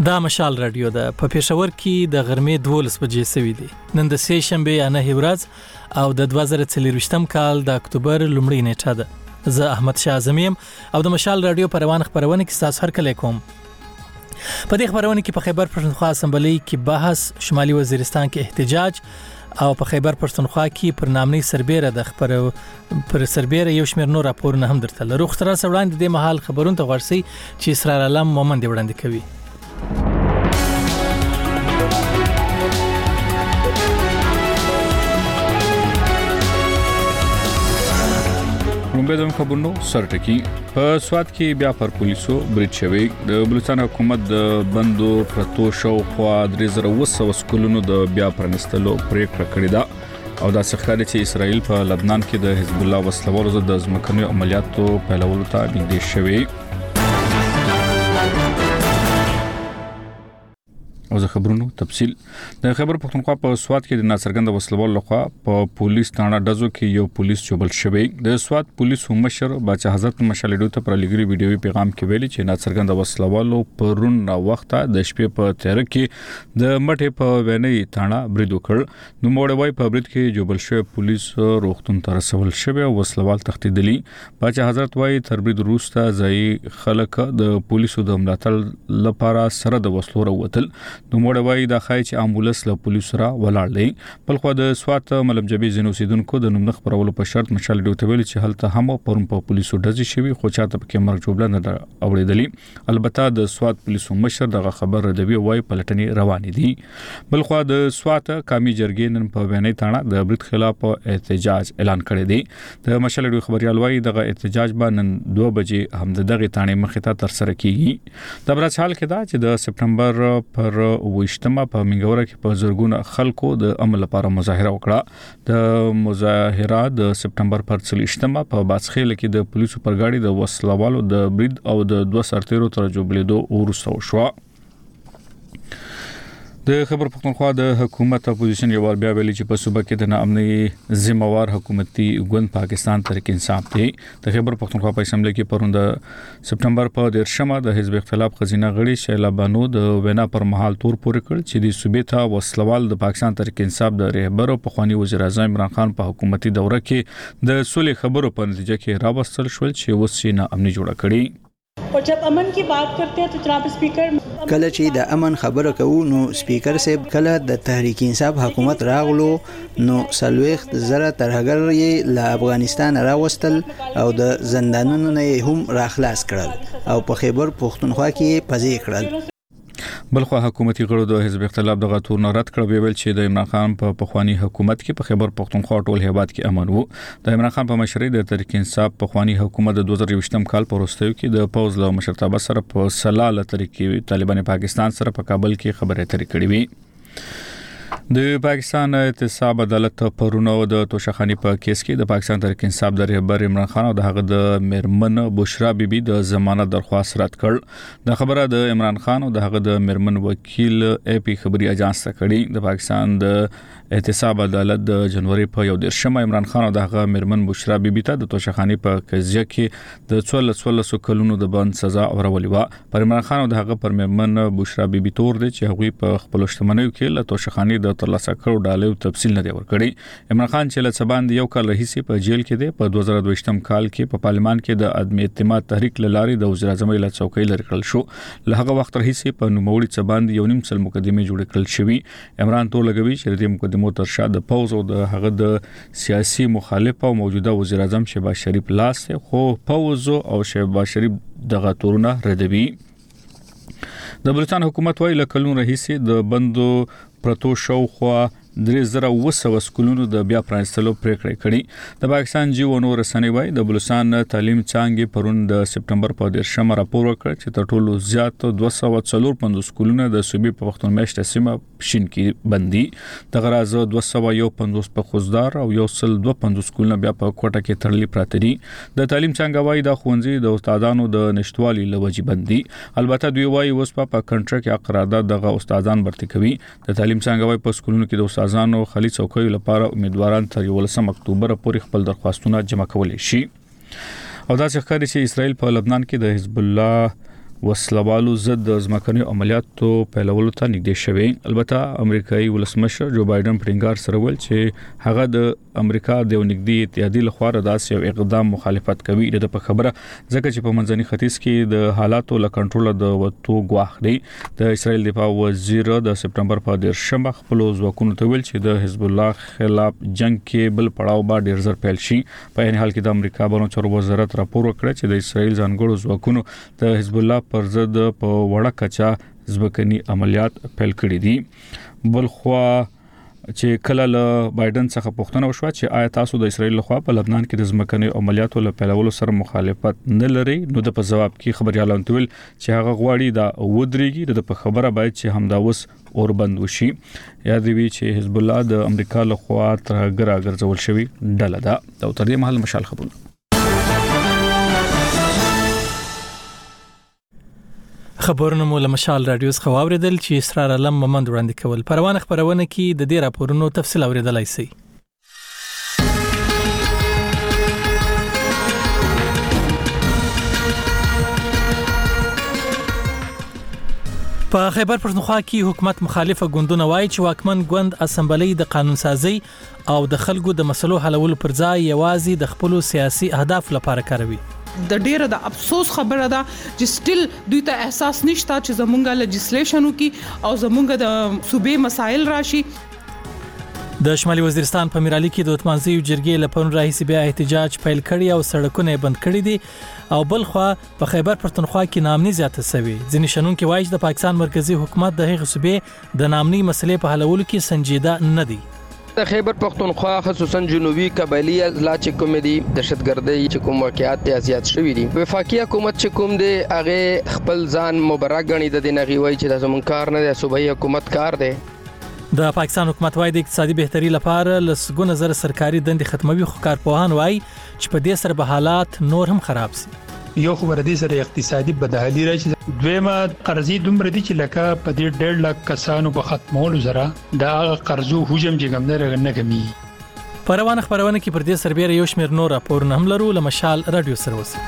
دا مشال رادیو ده په پېښور کې د غرمې 12 بجې سوي دي. نن د سې شنبه یا نه ورځ او د 2023م کال د اکتوبر لومړۍ نیټه ده. زه احمد شاه اعظمیم او د مشال رادیو په روان خبرونه کې تاسو هر کله کوم. په دې خبرونه کې په خیبر پښتونخوا اسمبلی کې بحث، شمالي وزیرستان کې احتجاج او په خیبر پښتونخوا کې پر نامنۍ سربېره د پر سربېره یو شمېر نور راپورونه هم درته لرو. خو تر اوسه وړاندې د مهال خبرونه ته ورسي چې اسرار علم مومند وړاندې کوي. رومبه خبرونو سرټکی په سواد کې بیا پر پولیسو بریټ شوی د بلوچستان حکومت د بندو پرتو شو خو 3200 سکولونو د بیا پرنستلو پریکړه کړې ده او دا څرګنده چې اسرائیل په لبنان کې د حزب الله وسلوالو د ځمکني عملیاتو پیلولو ته نږدې شوی. او زه خبرونو تفصیل د خبر پښتونخوا په سواد کې د ناڅرګند وسلوال لخوا په پولیس تاڼه ډزو کې یو پولیس چوبل شوی. د سواد پولیس مشر باچا حضرت مشالډو ته پر لګري ویډیوي پیغام کې ویلي چې ناڅرګند وسلوالو پرون نا وخت د شپې په تیر کې د مټه په وینې تاڼه برید وکړ. نو موړوي په برید کې چوبل شوی پولیس روغتون ته رسول شوی او وسلوال تښتیدلی. باچا حضرت وايي تر برید وروسته ځای خلک د پولیسو د ملاتړ لپاره سره د وسلو وروتل. نو موړوي د خای چې امبولانس له پولیسو را ولاړلې. بل خو د سوات ملمجبي زینوسیدونکو د نوم نخ پرولو په شرط مشال ډیو ته ویل چې هلته هم پرم په پولیسو ډزې شوی خو چاته په مرګ جوړل نه اوریدلې. البته د سوات پولیسو مشر دغه خبر ردوی وای پلټنې روانې دي. بل خو د سوات قومي جرګې نن په وینې تاڼه د برید خلاف احتجاج اعلان کړی دی. د مشال ډیو خبريال وای دغه احتجاج به نن 2 بجې هم دغه تاڼه مخې ته تر سره کیږي. د برابر حال کې دا چې د سپټمبر پر وشتمه په منګوره کې په زرګونه خلکو د عمل لپاره مظاهره وکړه. د مظاهره د سپټمبر پر 30مه په باسخیل کې د پولیسو پر گاډي د وسلوالو د برید او د 2 سرتیرو تر جوړېدو ورسته شو. د خبر پښتونخوا د حکومت اپوزیشن یو بیا ویلي چې په صوبه کې د ناامنۍ ذمہوار حکومتي ګوند پاکستان تحریک انصاف دی. د خبر پښتونخوا په اسمبلی کې پروند سپټمبر په 13مه د حزب اختلاف خزینه غړي شیلا بانو د وینا پر مهال تور پورې کړ چې د صوبې ته وسلوال د پاکستان تحریک انصاف د رهبر او پخوانی وزیر اعظم عمران خان په حکومتي دوره کې د صلح خبرو په نتیجه کې راوستل شول چې وسې ناامنۍ جوړه کړي. और जब अमन की बात करते हैं तो जनाब स्पीकर کله چې د امن خبره کوو نو سپیکر صاحب کله د تحریک انصاف حکومت راغلو نو سلويخت زره ترهګر یې له افغانستان راوستل او د زندانونو نه هم راخلاص کړل او په خیبر پښتونخوا کې پځې کړل. بلخو حکومتي غړو د حزب اختلاف دغه تور نه رد کړ ویل چې د عمران خان په پخوانی حکومت کې په خیبر پښتونخوا ټول هیواد کې امن وو. د عمران خان په مشرۍ د تحریک انصاف پخوانی حکومت د 2020م کال په وروستیو کې د پوز له مشرتابه سره په سلاله طریقې طالبان پاکستان سره په کابل کې خبرې اترې کړې وي. د پاکستان احتساب عدالت پرونو د توشخانی په کیس کې د پاکستان تحریک انصاف د رهبر عمران خان او د هغه د مرمن بشرا بیبي د ضمانت درخواست رد کړ. د خبره د عمران خان او د هغه د مرمن وکیل اي پی خبري اجانس ته کړي. د پاکستان د احتساب عدالت د جنوري په 11مه عمران خان او د هغه مرمن بشرا بیبي ته د توشخانی په قضیه کې د 14 کلونو د بند سزا اورولې و. پر عمران خان او د هغه پر مرمن بشرا بیبي تور دي چې هغه په خپل شتمنیو کې له توشخانی د ترلاسه کړو ډالۍ تفصیل نه دی ورکړی. عمران خان چې له سباند یو کال رئیس په جیل کې دی. په 2022م کال کې په پارلمان کې د عدم اعتماد تحریک لاري د وزیر اعظم له څوکۍ لري کړل شو. له هغه وخت رئیس په نوموړي سباند یو نیم سل مقدمه جوړ کړل شوی. عمران تور لګوي چې د مقدمو تر شا د پوز او د هغه د سیاسي مخالف او موجوده وزیر اعظم شهباز شریف لاس خو پوز او شهباز شریف دغه تورونه ردوي. د بلوچستان حکومت وايي لکلون رئیس د بندو پرتو شو خو 3200 سکولونو د بیا پرانستلو پریکړه کړې. د پاکستان جیو نو رسنۍ وايي د بلوچستان تعلیم څانګې پرون د سپټمبر په 13مه راپور وکړ چې تر ټولو زیات 245 سکولونه د صوبې په پښتون میشته سیمه شین کې بندي. د غراز 251 په خوزدار او 125 سکولونه بیا په کوټه کې تړلي پراته دي. د تعلیم څانګه وايي د خوندزي د استادانو د نشټوالي لوجي بندي. البته دوی وايي اوس په کنټرکټ یا قرارداد دغه استادان برتي کوي. د تعلیم څانګه وايي په سکولونو کې د استادانو خالي څوکۍ لپاره امیدواران تر 11 اکتوبر پورې خپل درخواستونه جمع کولی شي. او دا څرګنده چې اسرائیل په لبنان کې د حزب الله وسلوالو ضد ځمکني عملیاتو پیلولو ته نږدې شوی. البته امریکایي ولسمشر جو بایدن پرنګار سره ویل چې هغه د امریکا د نږدې اتحادیې لخوا داسې یو اقدام مخالفت کوي. د په خبره ځکه چې په منځني ختیځ کې د حالاتو له کنټرول د وټو غواخ دی. د اسرائیل دفاع وزیر د سپټمبر په 10 خپل ځواکونو ته ویل چې د حزب الله خلاف جنگ کې بل پړاو به ډیر زر پیل شي. په این حال کې د امریکا بهرنیو چارو وزارت راپور وکړ چې د اسرائیل ځانګړو ځواکونو د حزب الله پر ضد په وړه کچا ځمکني عملیات پیل کړي دي. بل خو چې کله له بایدن څخه پوښتنه وشوه چې آیا تاسو د اسرائیل لخوا په لبنان کې د ځمکني عملیاتو له پیلولو سره مخالفت نه لري، نو د په جواب کې خبريالان تل چې هغه غواړي دا ودرېږي. د په خبره باید چې همدا وس اور بند وشي. یاد وی چې حزب الله د امریکا لخوا ترګرا ګرځول شوی ډله ده. دا تر دې محل مشال خبرونه. خبرونه مو له مشال رادیو څخه واوریدل چې اسرار علم ممند وړاندې کول. پروانه خبرونه کې د دې راپورونو تفصیل اوریدلای شئ. په خیبر پښتونخوا کې حکومت مخالفه ګوندونه وایي چې واکمن ګوند اسمبلی د قانون سازي او د خلکو د مسلو حلولو پر ځای یوازې د خپل سیاسي اهداف لپاره کاروي. د ډیره د افسوس خبره ده چې سټیل دوی ته احساس نشته چې زمونږه لیجسلیشن وکي او زمونږه د صوبې مسایل راشي. د شمالي وزیرستان په میرالي کې د اتمانزي جرګې لپاره راهیسي بیا احتجاج پیل کړي او سړکونه بند کړي دي او بلخوا په خیبر پښتونخوا کې نامني زیاته شوی. ځینې شنونکو وایي چې د پاکستان مرکزی حکومت د هغې صوبې د نامني مسلې په حلولو کې سنجیده نه دی. د خیبر پښتونخوا خصوصا جنوبي قبایلی اضلاع چې کوم دي دهشتګردي چې کوم واقعیات ته زیات شوي دي، وفاقي حکومت چې کوم دي هغه خپل ځان مبرک غني د دینغي وای چې د زمون کار نه دی، صوبایي حکومت کار دی. د پاکستان حکومت وايي د اقتصادي بهتري لپاره لسګونه زره سرکاري دندې ختموي، خو کارپوهان وايي چې په دې سره به حالات نور هم خراب شي. یو خبره دي سره اقتصادي بدحالي راځي، دویمه قرضې دومره دي چې لکه په دې 1.5 لک کسانو په ختمولو سره دا قرضو حجم چې ګمنه نه کمی. پروانه خبرونه کې پر دې سربېره یو شمېر نور راپورونه هم لرو. له مشال رادیو سره اوسئ.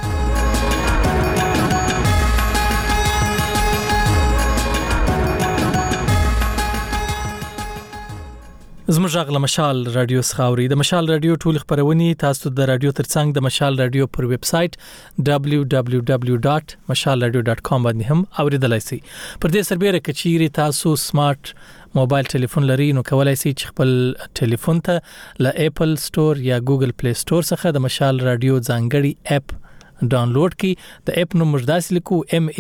زموږ غږ له مشال رادیو څخه اوري. د مشال رادیو ټول خبرونه تاسو د رادیو ترڅنګ د مشال رادیو پر ویب سټ www.mashalradio.com باندې هم اوریدلای شئ. پر دې سربېره کچيري تاسو سمارټ موبایل ټلیفون لري نو کولای شئ چې خپل ټلیفون ته له اپل سٹور یا ګوګل پلی سٹور څخه د مشال رادیو ځانګړي اپ ډاونلوډ کړئ. د اپ نوم مرداسي لیکو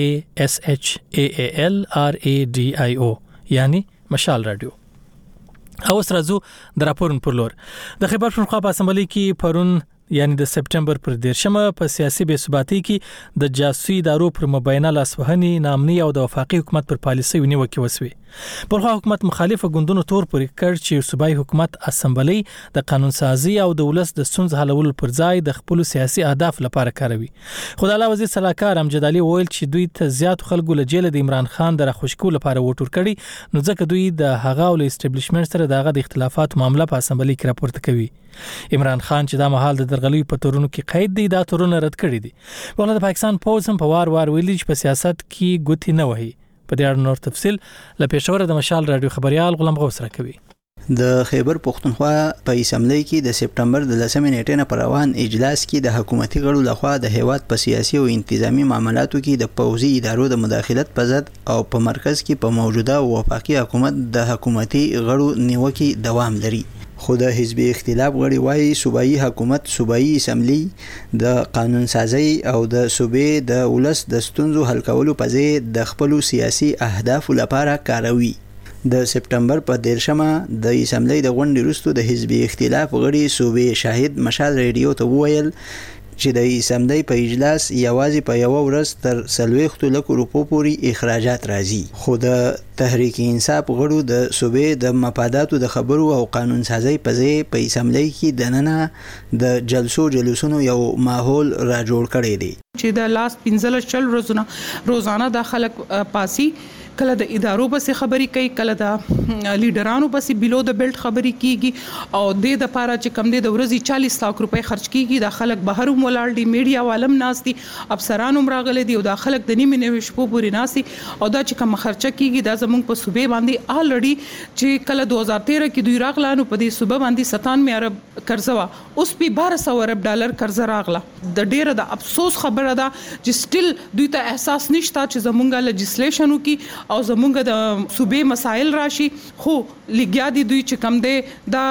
MASHALRADIO یعنی مشال رادیو. او سرازو د راپورن پر لور. د خیبر پښتونخوا په اسمبلی کې پرون یعنی د سپټمبر پر 10 په سیاسي بې ثباتۍ کې د جاسوسي ادارو پر مبینه لاسوهنې نامني او د وفاقي حکومت پر پالیسۍ ونیوکې وسوي. بلخو حکومت مخالفه ګوندونو تور پورې کړ چې صوبایي حکومت اسمبلی د قانون سازي او د ولس د ستونزو حلولو پر ځای د خپل سیاسي اهداف لپاره کاروي. خدای وزیر صلاحکار امجد علي وویل چې دوی ته زیات خلکو له جیل د عمران خان د راخوشکو لپاره وټور کړي، نو ځکه دوی د هغه ول اسټابلیشمنت سره دغه د اختلافات معاملې په اسمبلی کې راپورته کوي. عمران خان چې دا مهال د درغلي په تورونو کې قید دی، دا تورونه رد کړی دي. ولله د پاکستان پوز هم په وار ویلي چې په سیاست کې ګوتی نه وهي. په دې اړه نور تفصيل له پېښور د مشال رادیو خبريال غلام غوث راکوي. د خیبر پښتونخوا په اسمبلی کې د سپټمبر د 10 نیټې نه پر روان اجلاس کې د حکومتي غړو لخوا د هیواد په سیاسي او انتظامی معاملاتو کې د پوځي ادارو د مداخلت په ضد او په مرکز کې په موجوده وفاقي حکومت د حکومتي غړو نیوکې دوام لري. خو د حزب اختلاف غړي وايي صوبایي حکومت صوبایي اسمبلی د قانون سازي او د صوبې د ولس د ستونزو حل کولو په ځای د خپل سیاسي اهداف لپاره کاروي. د سپټمبر په 10 د اسمبلی د غونډې وروسته د حزب اختلاف غړي صوبې شاهد مشال رادیو ته وویل چې د اسمبلی په اجلاس یوازې په یو ورځ تر 40 لک روپو پورې اخراجات راځي، خو د تحریک انصاف غړو د صوبې د مفاداتو د خبرو او قانون سازي په ځای په اسمبلی کې دننه د جلسونو یو ماحول را جوړ کړی دی چې د لاس 15 روزانه د خلک پاسي کله د ادارو پسې خبرې کوي، کله د لیډرانو پسې بلو د بیلټ خبرې کیږي او د لپاره چې کم د ورځې 40 لک روپۍ خرج کیږي. د خلک بهر مولال دي، میډیا والم ناشتي، افسرانو مراغلي دي او د خلک د نیمه نیمه شپو پورې ناشتي او دا چې کوم خرچه کیږي دا زمونږ په صوبې باندې الریډي چې کله 2013 کې دوی راغلانو په دې صوبې باندې 97 ارب قرضه وا، اوس په 1200 ارب ډالر قرضه راغله. د ډیره د افسوس خبره ده چې سټیل دوی ته احساس نشته چې زمونږه لیجسلیشن وکي او زمونږه د صوبې مسایل راشي، خو لګیا دي دوی چې کم دی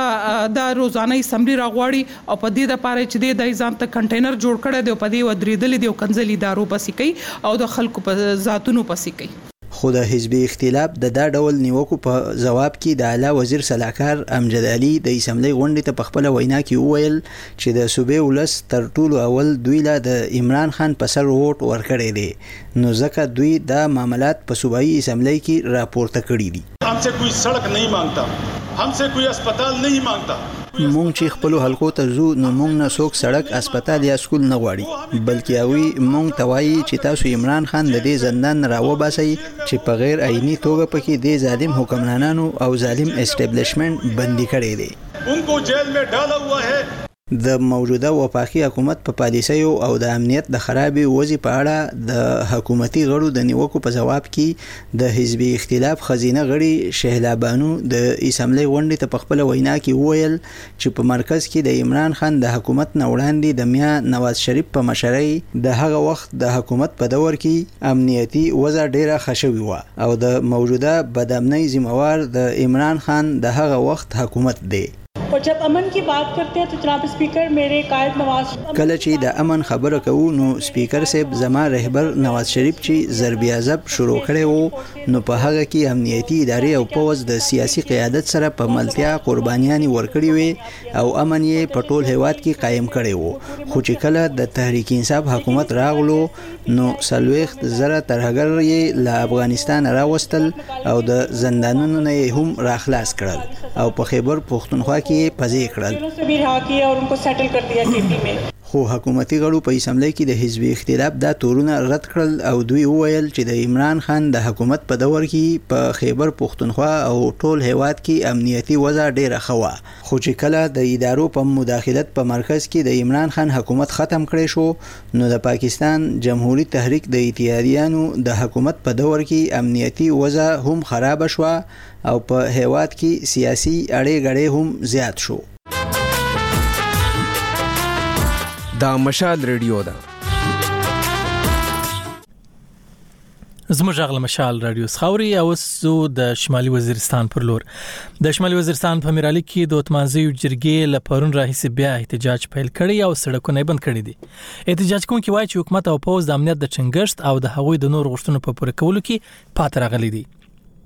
دا روزانه اسمبلی راغواړي او په دې لپاره چې د ځان ته کنټینر جوړ کړی دی او په دې ودرېدل دي او کنځلي دارو پسې کوي او د خلکو په ذاتونو پسې کوي. خو د حزبي اختلاف د دا ډول نیوکو په جواب کې د اعلی وزیر سلاکار امجد علي د اسمبلی غونډې ته په خپل وینا کې وویل چې د صوبې ولس تر ټولو اول دوی له د عمران خان په سر ووټ ورکړی دی، نو ځکه دوی دا معاملات په صوبایي اسمبلی کې راپورته کړي دي. हमसे कोई सड़क नहीं मांगता, हमसे कोई अस्पताल नहीं मांगता. مونږ چې خپل حلقو ته ځو نو مونږ نه څوک سړک، اسپیټال یا سکول نه غواړي، بلکې هغوی مونږ ته وایي چې تاسو عمران خان د دې زندان راوباسئ چې په غیر آئینی توګه پکې د ظالم حکمرانانو او ظالم اسټابلیشمنت بندي کړی دی. उनको जेल में डाला हुआ है. د موجوده وفاقي حکومت په پالیسیو او د امنیت د خرابې وضع په اړه د حکومتي غړو د نیوکو په جواب کې د حزبي اختلاف خزینه غړي شهلا بانو د اسمبلی غونډې ته په خپل وینا کې وویل چې په مرکز کې د عمران خان د حکومت نه وړاندې د میا نواز شریف په مشرۍ د هغه وخت د حکومت په دور کې امنیتي وضع ډیره ښه شوې وه او د موجوده بدامنۍ ذمہوار د عمران خان د هغه وخت حکومت دی. और जब अमन की बात करते हैं तो जनाब स्पीकर मेरे कायद नवाज کله چې د امن خبره کوو نو سپیکر صاحب زما رهبر نواز شریف چې ضرب عذاب شروع کړي وو نو په هغه کې امنیتي ادارې او پوز د سیاسي قیادت سره په ملتیا قربانیان ورکړي وي او امن یې په ټول هیواد کې قائم کړي وو. خو چې کله د تحریک انصاف حکومت راغلو نو سلويخت زره ترهګر یې له افغانستان راوستل او د زندانونو نه هم راخلاص کړل او په خیبر پختونخوا کې پځې کړل. خو حکومتي غړو په اسمبلی کې د حزبي اختلاف دا تورونه رد کړل او دوی وویل چې د عمران خان د حکومت په دور کې په خیبر پختونخوا او ټول هیواد کې امنیتي وضع ډیره ښه وه، خو چې کله د ادارو په مداخلت په مرکز کې د عمران خان حکومت ختم کړی شو نو د پاکستان جمهوریت تحریک د اتحادیانو د حکومت په دور کې امنیتي وضع هم خراب شوه او په هیواد کې سیاسي اړې غړې هم زیات شو. دا مشال ریډیو ده. زموږ غل مشال رادیو خاوري او زو د شمالي وزیرستان پر لور. د شمالي وزیرستان په میرالي کې د اتمانزي جرګې لپارون راهیسه بیا احتجاج پیل کړی او سړکونه بند کړی دي. احتجاج کوونکي وایي چې حکومت او پوز د امنیت د چنګښت او د هغوی د نور غوښتنو په پوره کولو کې پاتې راغلي دي.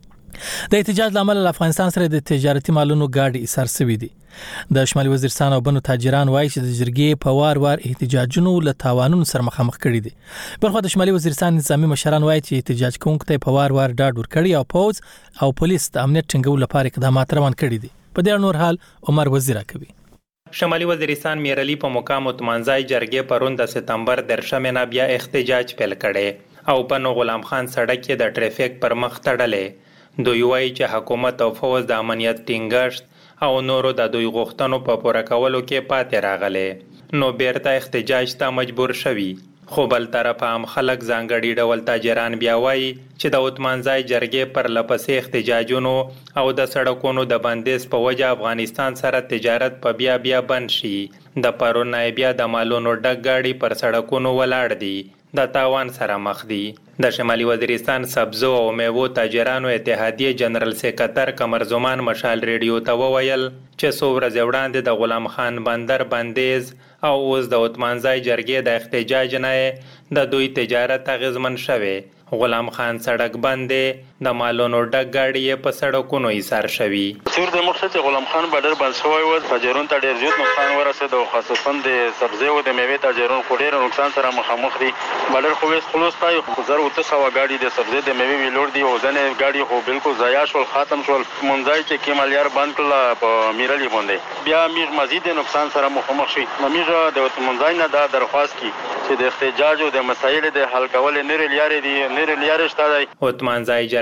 د احتجاج لامل افغانستان سره د تجارتي مالونو گاډي ایثار شوی دي. د شمالي وزیرستان او بنو تاجران وایي چې د جرګې په وار احتجاجونو له تاوانونو سره مخامخ کړي دي. برخو د شمالي وزیرستان نظامی مشران وایي چې احتجاج کوونکو ته په وار ډاډ ورکړي او پوز او پولیس د امنیت ټینګولو لپاره اقدامات روان کړي دي. په دې نور حال عمر وزیر کوي. شمالي وزیرستان میرالي په مقام اتمانځای جرګې پرون د سپتمبر درشمه بیا احتجاج پیل کړي او بنو غلام خان سړک کې د ټریفیک پر مخ تړلې. دوی وایي چې حکومت او فوز د امنیت ټینګښت او نورو د دوی غوښتنو په پوره کولو کې پاتې راغلي نو بیرته احتجاج ته مجبور شوي. خو بل طرف هم خلک ځانګړي ډول تاجران بیا وایي چې د اتمانځای جرګې پر لپسې احتجاجونو او د سړکونو د بندیز په وجه افغانستان سره تجارت په بیا بند شي. د پرون بیا د مالونو ډک گاډي پر سړکونو ولاړ دي، د تاوان سره مخ دي. د شمالي وزیرستان سبزو او میوو تاجرانو اتحادیه جنرال سکرټر قمر زمان مشال ریډیو ته وویل چې څو ورځې وړاندې د غلام خان بندر بندیز او اوس د اتمانځای جرګې د احتجاج نه د دوی تجارت اغیزمن شوی. غلام خان سړک بندې د مالونو ډک گاډي په سړکونو ایثار شوی. سور د مخصوص غلام خان بندر بند شوی و، تاجرون ته ډیر زیات نقصان ورسید او خاصتا د سبزی او د میوې تاجرون خو ډیر نقصان سره مخامخ دي. بندر خو هیڅ خلاص تای خو 1900 گاډي د سبزی د میوې ویلور دي او ځنه گاډي خو بالکل ضایع شول، ختم شول. منځای کې کیمالیار بند کړل په میرالي باندې بیا میر مزید نقصان سره مخامخ شي. میر د منځای نه دا درخواست کی چې د احتجاج او د مسایل د حل کول نه لري دي اتمانځای جرګې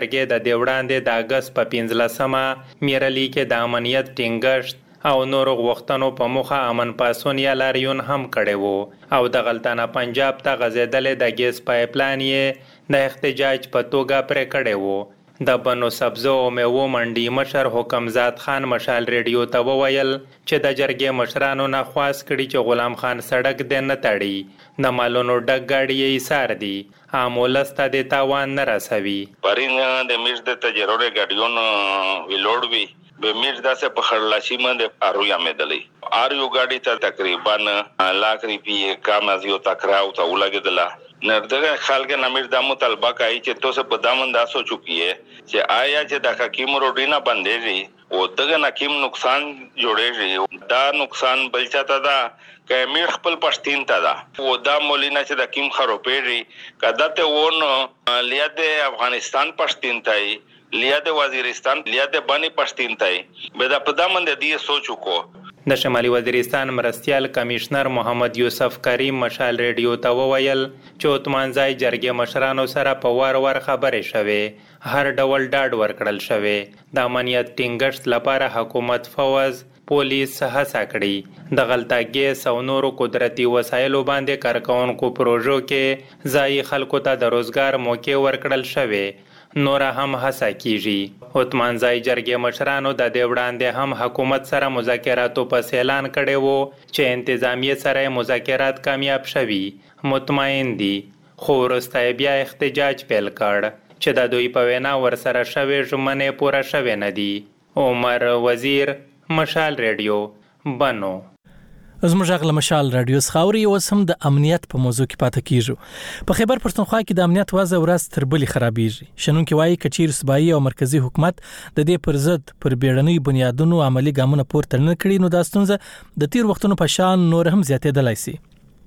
جرګې د دې وړاندې د اګست په 15مه میرلی کې د امنیت ټینګښت او نور غوښتنو په مخه امن پاسون یا لاریون هم کړي وو او د غلطانه پنجاب ته غځېدلې د ګیس پایپلاین یې د احتجاج په توګه پرې کړي وو د بنو سبزو او میوو منډي مشر حکمزاد خان مشال ریډیو ته وویل چې د جرګې مشرانو نه خواست کړي چې غلام خان سړک دې نه تړي د مالونو ډک گاډي یې ایثار دي عامولسته د تاوان نه رسوي پرین د میز د تجربه ګاډیونو ویلوړوي به میز داسه په خړلاشي باندې ارویا مېدلې اریو ګاډي ته تقریبا لاک روپیه کم از یو تکراو ته ولګیدله نردغه خلک نمیر د مطالبه کوي چې تاسو په دامن داسو چوکي چې آیا چې د حکیم روډینا باندې او دغه نکیم نقصان جوړېږي دا نقصان بل چاته دا کمیر خپل پښتین ته دا او دا مولینا چې د کیم خروپېږي کدا ته ون لیاد افغانستان پښتین ته لیاد وزیرستان لیاد بانی پښتین ته به دا په دامن د دې سوچو کو د شمالي وزیرستان مرستیال کمشنر محمد یوسف کریم مشال ریډیو ته وویل چې عثمانزای جرګې مشرانو سره په وار خبرې شوې هر ډول ډاډ ورکړل شوې د امنیت ټینګښت لپاره حکومت فوز پولیس هڅه کړې د غلطه ګیس او نورو قدرتي وسایلو باندې کارکونکو پروژو کې ځای خلکو ته د روزګار موقع ورکړل شوې نور هم هڅه کیږي عثمانزای جرګې مشرانو د دې وړاندې هم حکومت سره مذاکراتو په اعلان کړي وو چې انتظامیه سره مذاکرات کامیاب شوي مطمئن دي خو وروسته بیا احتجاج پیل کړ چې د دوی په وینا ورسره شوي ژمنې پوره شوې نه دي عمر وزیر مشال ریډیو بنو زموږ غل مشال رادیو خاوري اوس هم د امنیت په موضوع کې پاتې کیږو په خیبر پښتونخوا کې د امنیت وضع ورځ تر بلې خرابېږي شنونکو وايي کچیر صوبایي او مرکزی حکومت د دې پر ضد پر بیړنۍ بنیادونو عملی ګامونه پورته نه کړي نو دا ستونزه د تیر وختونو په شان نور هم زیاتېدلای شي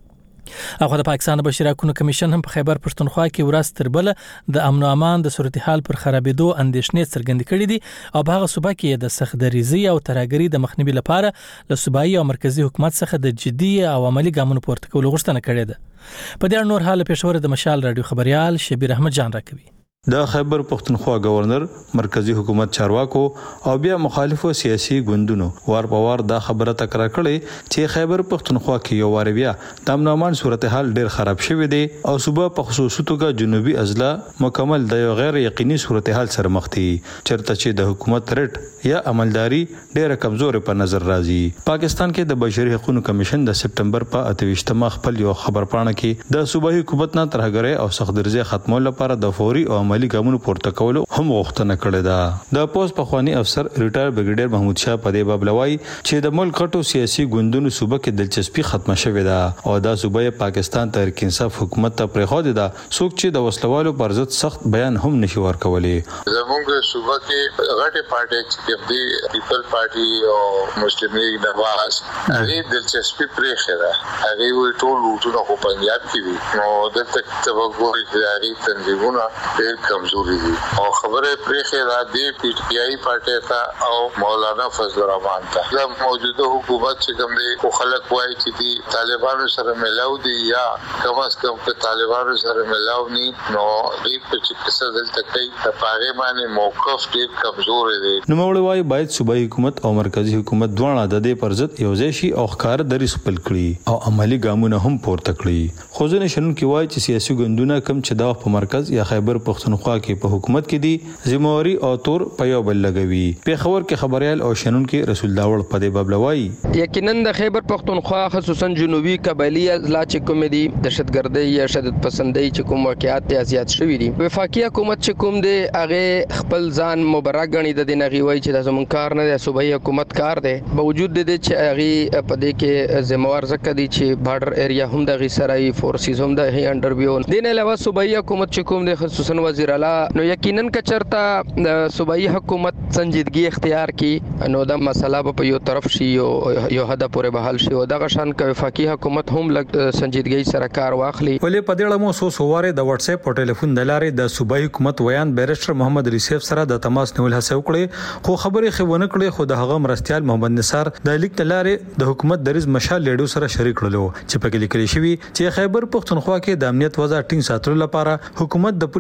او د پاکستان بشري حقوقو کمیشن هم په خیبر پښتونخوا کې ورځ تر بل د امن او امان د صورتحال پر خرابېدو اندېښنې څرګندې کړې دي او په هغه صوبه کې د سختدریزي او ترهګرۍ د مخنیوي لپاره له صوبایي او مرکزی حکومت څخه د جدي او عملی ګامونو پورته کولو غوښتنه کړې ده په دې نور حال پېښور د مشال رادیو خبريال شبیر احمد جان راکوي د خیبر پښتونخوا گورنر مرکزی حکومت چارواکو او بیا مخالفو سیاسي ګوندونو وار په وار دا خبره تکرار کړي چې خیبر پښتونخوا کې یو وار بیا د امن امان صورتحال ډیر خراب شوی دی او صوبه په خصوصي توګه جنوبي اضلاع مکمل د یو غیر یقیني صورتحال سره مخ دي چرته چې د حکومت رټ یا عملداري ډیره کمزور په نظر راځي پاکستان کې د بشري حقوقو کمیشن د سپټمبر په 28مه خپل یو خبر پاڼه کې د صوبایي حکومت نه ترهګرۍ او سختدرزي ختمولو لپاره د فوري او عملی ګامونو پورته کولو هم غوښتنه کړې ده د پوسټ پخوانی افسر ریټایر بریګیډیر محمود شاه په دې باب لوي چې د ملک غټو سیاسي ګوندونو صوبه کې دلچسپي ختمه شوې ده او دا صوبه پاکستان تحریک انصاف حکومت ته پرېخوده ده څوک چې د وسلوالو پر ضد سخت بیان هم نشي ورکولای زموږ صوبه کې غټه پارټي چې د پیپل پارټي او مسلم لیگ نواز هغه دلچسپي پرېخه ده هغه وی ټول وټونه په پنجاب کې دي نو د تک توګه اداري تنظیمونه ډېر کمزوري دي او خبره پرېخه را دی پی ټی آی پارټي ته او مولانا فضل الرحمن ته د موجوده حکومت چې کوم دی خو خلک وایي چې دی طالبانو سره ملاو دي یا کم از کم په طالبانو سره ملاو ني نو دې په چې څه دلته کوي د پاره باندې موقف ډېر کمزور دی نو موږ وایي باید صوبایي حکومت او مرکزی حکومت دواړه د دې پر ضد یو ځای شي او ښکار درې سپل کړي او عملی ګامونه هم پورته کړي خو ځنه شنونکو وایي چې سیاسي ګوندونه کم چې دا په مرکز یا خیبر پښتونخوا کې په حکومت کې دي ذمہواری او تور په یو بل لګوي په خبر کې خبريال او شنونکو رسول داوړ په دې باب لوي یقینا د خیبر پښتونخوا خصوصا جنوبي قبایلی اضلاع چې کوم دي دهشتګردۍ یا شدت پسندۍ چې کوم واقعیات زیات شوي دي وفاقي حکومت چې کوم دی هغه خپل ځان مبرک غني د دینغي وای چې د زمون کار نه د صوبایي حکومت کار دی باوجود د دې چې هغه په دې کې ذمہوار زکه دي چې بارډر ایریا هم د غسرای فورسز هم د انډرویو دین علاوه صوبایي حکومت چې کوم دی خصوصا وزیر اعلی نو یقینا کچرتا د صوبایي حکومت سنجیدګي اختیار کی نو د مسله په یو طرف شي یو هدا پورې بحال شي او د غشان ک وفاقي حکومت هم لګ سنجیدګي سره کار واخلي ولې په دې اړه مو سوواره د واتس اپ او ټلیفون د لارې د صوبایي حکومت ویان بیرسټر محمد ریسیف سره د تماس نیول هڅه وکړي خو خبرې خونه کړې خو د هغه مرستيال محمد نثار د لیک د لارې د حکومت دریز مشال لیډو سره شریک کړلو چې په کې لیکل شوی چې خیبر پښتونخوا کې د امنیت وضع ټینګ ساتلو لپاره حکومت د پولیسو توان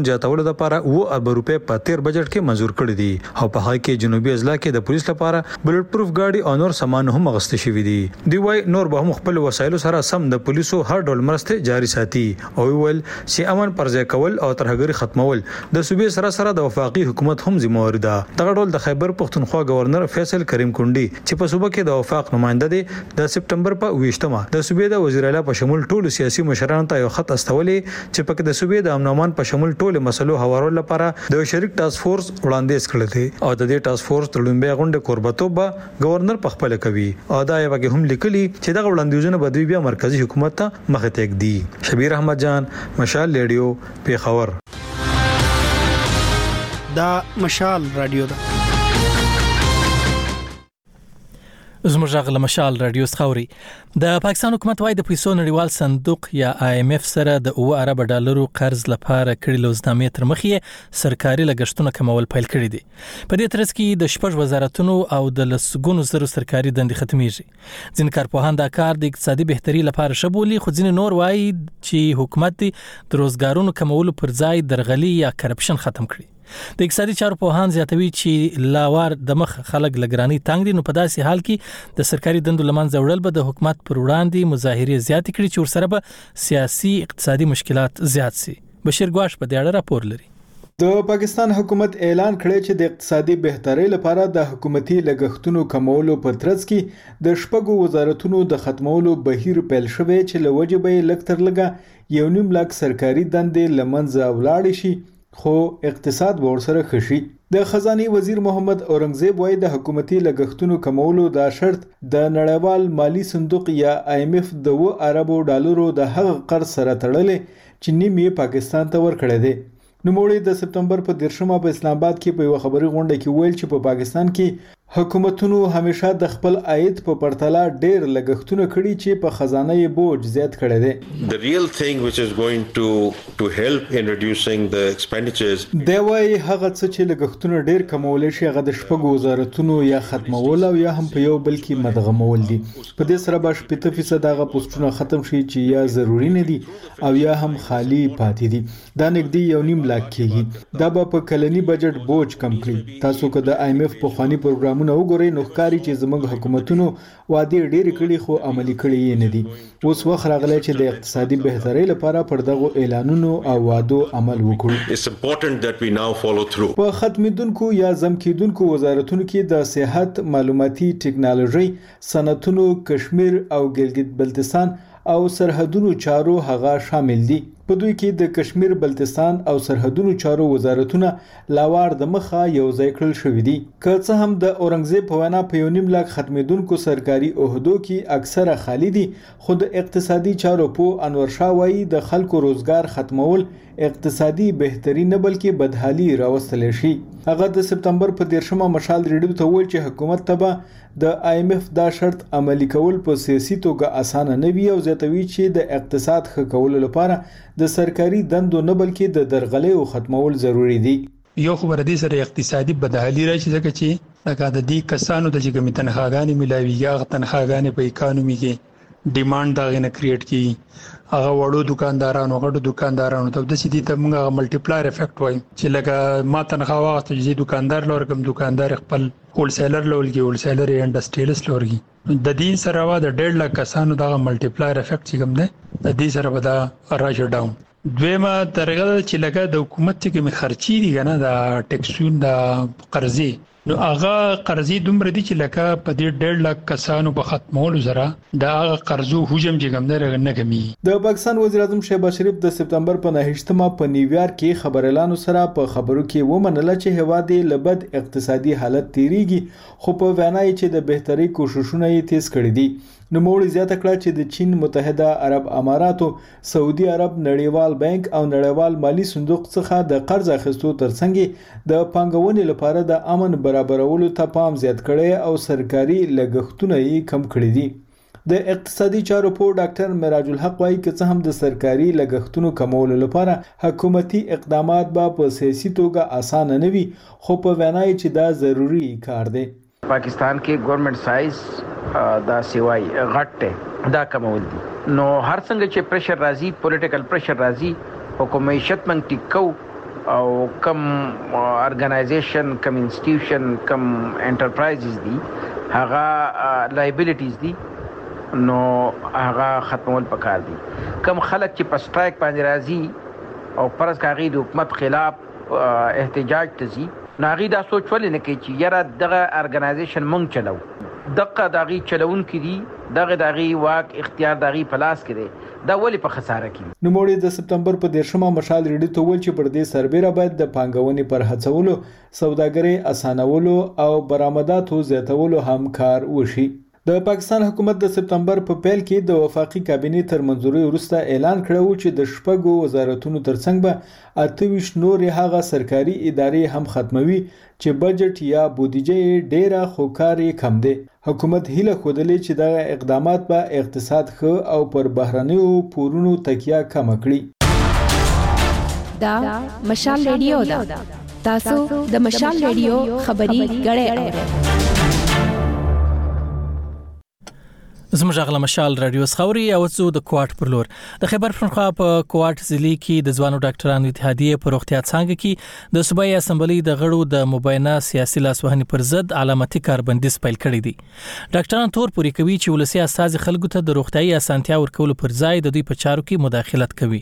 ژوند زیاتولو لپاره 2 ارب روپے په 13 بجټ کې منزور کړی دي او په هغه کې جنوبي اضلاع کې د پولیس لپاره بلټ پروف ګاډي او نور سامان هم غوښتل شوی دي. دی وايي نور به هم خپل وسایلو سره سم د پولیسو هر ډول مرسته جاري ساتي او ویل چې امن پرځای کول او ترهګری ختمول د صوبې سره سره د وفاقي حکومت هم ذمہوار ده. دغه ډول د خیبر پختونخوا گورنر فیصل کریم کونډي چې په صوبه کې د وفاق نماینده دي د سپټمبر په 20مه د صوبې د وزیر اعلی په شمول ټول سیاسي مشرانو ته یو خط استولې چې پکې د صوبې د امن امان په شمول ټول مسلو هوارولو لپاره د شریک ټاسک فورس وړاندیز کړل دي او د دې ټاسک فورس تړونبه غونډه کوربتوب گورنر په خپل کوي او دا یو کې هم لیکلي چې دغه وړاندیزونه به دوی بیا مرکزی حکومت ته مخه تک دي. شبیر احمد جان، مشال ریډیو، پیښور. دا مشال رادیو ده. زموږ غل مشال رادیو خوري. د پاکستان حکومت وايي د پیسو نړیوال صندوق یا IMF سره د 2 ارب ډالرو قرض لپاره کړي لوزنامې تر مخې سرکاري لګښتونه کمول پیل کړي دي. په دې ترڅ کې د شپږ وزارتونو او د لسګونو زرو سرکاري دندې ختميږي. ځین کارپوهان دا کار د اقتصادي بهتري لپاره شبولي، خو ځین نور وايي چې حکومت د روزګارونو کمولو پر ځای درغلي یا کرپشن ختم کړي. د اقتصادي چارو پوهان زیاتوي چې لاوار د مخ خلک لګرانی تنګ دي، نو په داسې حال کې د سرکاري دندو لمنځه وړل به د حکومت پر وړاندې مظاهرې زیات کړي چې ورسره به سیاسي اقتصادي مشکلات زیات شي. بشیر ګواش په دې اړه راپور لري. د پاکستان حکومت اعلان کړی چې د اقتصادي بهترۍ لپاره د حکومتي لګښتونو کمولو په ترڅ کې د شپږو وزارتونو د ختمولو بهیر پیل شوی چې لوجه به لکتر لګا 1.5 لک سرکاري دندې لمنځه ولاړ شي، خو اقتصاد به ورسره خشي. د خزانه وزیر محمد اورنګزیب وايي د حکومتي لګښتونو کمولو دا شرط د نړیوال مالی صندوق یا IMF د 2 ارب ډالرو د هغه قرض سره تړلې چې نیمه پاکستان ته ورکړی دی. نوموړي د سپټمبر په 10مه په اسلام آباد کې په یو خبري غونډه کې ویل چې په پاکستان کې حکومتونو همیشه د خپل عاید په پرتله ډېر لګښتونه کړي چې په خزانه یې بوج زیات کړی دی. The real thing which is going to help in reducing the expenditures دی وايي هغه څه چې لګښتونه ډېر کمول شي هغه د شپږو وزارتونو یا ختمول او یا هم په یو بل کې مدغمول دي. په دې سره به 80% هغه پوسټونه ختم شي چې یا ضروری نه دي او یا هم خالی پاتې دي. دا نږدې 1.5 لاک کېږي. دا به په کلنی بجټ بوج کم کړي. تاسو که د IMF په خواني پروګرام نو وګورئ نو ښکاري چې زموږ حکومتونو وعده ډېر کړي خو عملي کړي یې نه دي. اوس وخت راغلی چې د اقتصادي بهترۍ لپاره پر دغه اعلانونو او وعدو عمل وکړو. It's important that we now follow through. په ختمیدونکو یا زم کېدونکو وزارتونو کې د صحت، معلوماتي ټکنالوژي، صنعتونو، کشمیر او ګلګت بلتستان او سرحدونو چارو هغه شامل دي. په دوی کې د کشمیر، بلتستان او سرحدونو چارو وزارتونه لاوار د مخه یو ځای کړل شوې دي. که څه هم د اورنګزیب په وینا په 1.5 لاک ختمیدونکو سرکاري عہدو کې اکثره خالی دي، خو د اقتصادي چارو په انور شاه وایي د خلکو روزګار ختمول اقتصادي بهتري نه بلکې بدحالي راوستل شي. هغه د سپټمبر په 10مه مشال ریډیو ته ویل چې حکومت ته د IMF دا شرط عملی کول په سیاسي توګه اسانه نه وي او زیاتوي چې د اقتصاد ښه کولو لپاره د سرکاري دندو نه بلکې د درغلۍ او ختمول ضروری دي. یو خبر دي سره اقتصادي بدحالي راځي ځکه چې لکه د دې کسانو د جګمی تنخواګانې ملاويږي، هغه تنخواګانې په اکانومي کې ډیماند دا غنه کریټ کی، هغه وړو دکاندارانو، غټو دکاندارانو ته د سې ته موږ ملټی پلایر افیکټ وایي چې لکه ما تنخوا واغسته چې دکاندار لور کوم دکاندار خپل هول سیلر لولګي، هول سیلر انډستریالست لورګي. د دې سره وا د 1.5 لک کسانو دا ملټی پلایر افیکټ چې کوم ده د دې سره ودا راځي ډاون. دویمه طریقه چې لکه د حکومت کې مخرچي دي کنه د ټیکسون د قرضې، نو هغه قرضې دومره دي چې لکه په دې 1.5 لک کسانو په ختمولو سره د هغه قرضو حجم چې کوم دی نه کمی. د پاکستان وزیر اعظم شهباز شریف د سپټمبر په 9مه په نیویارک کې خبريالانو سره په خبرو کې ومنله چې هواد لبد اقتصادي حالت تیریږي، خو په وینا یې چې د بهتري کوششونه یې تیز کړي دي. نو موږ زیاته کړه چې د چین متحده عرب اماراتو، سعودي عرب، نړیوال بانک او نړیوال مالی صندوق څخه د قرض اخیستو ترڅنګ د پانګونې لپاره د امن برابرولو ته پام زیات کړي او سرکاري لګښتونه یې کم کړي دي. د اقتصادي چارو په ډاکټر معراج الحق وايي چې هم د سرکاري لګښتونو کمولو لپاره حکومتي اقدامات به په سیاسي توګه اسانه نه وي، خو په وینا یې چې دا ضروری کار دی. پاکستان کې ګورنمنت سایز دا سیوای غټه دا کمول دي، نو هر څنګه چې پریشر راځي، پولیټیکل پریشر راځي، حکومت منګ ټیکو او کم ارګنایزیشن کم انسټیټیوشن کم انټرپرایزز دي هغه لایبیلیټیز دي نو هغه ختمول پکار دي. کم خلک چې په سټرایک باندې راځي او پرز کاغي د حکومت خلاف احتجاج تزي ناغي دا سوچ ولې نه کوي چې یاره دغه ارګنایزیشن مونږ چلو دغه داغي چلون کړي دغه واک اختیار داغي پلاس کړي دا ولې په خساره کې. نوموړي د سپتمبر په 10مه مشال ریډي ته ویل چې پر دې سربېره باید د پانګونې پر هڅولو، سوداګرۍ اسانولو او برآمداتو زیاتولو هم کار وشي. د پاکستان حکومت د سپتمبر په پیل کې د وفاقي کابینې تر منځوري وروسته اعلان کړو چې د شپږو وزارتونو ترڅنګ به 28 نور هغه سرکاري ادارې هم ختموي چې بجټ یا بودیجه ډیره خو کار کم دی. حکومت هیله خوده چې دا اقدامات به اقتصاد ښه او پر بهرنیو پورونو تکیه کم کړي. دا مشال ریډیو دا تاسو د مشال ریډیو خبري غړې اورئ. زموږ غلا مشال رادیو خوري او څو د کوټ پر لور د خیبر پښتونخوا په کوټ ضلع کې د ځوانو ډاکټرانو اتحادیه پر روغتیا څنګه کې د صوبایي اسمبلی د غړو د مبینه سیاسي لاسوهنې پر ضد علامتي کاربندیز پیل کړی دی. ډاکټران تور پوري کوي چې ولسی اساس خلکو ته د روغتيایي اسانتیا ورکول پر ځای د دوی په چارو کې مداخلت کوي.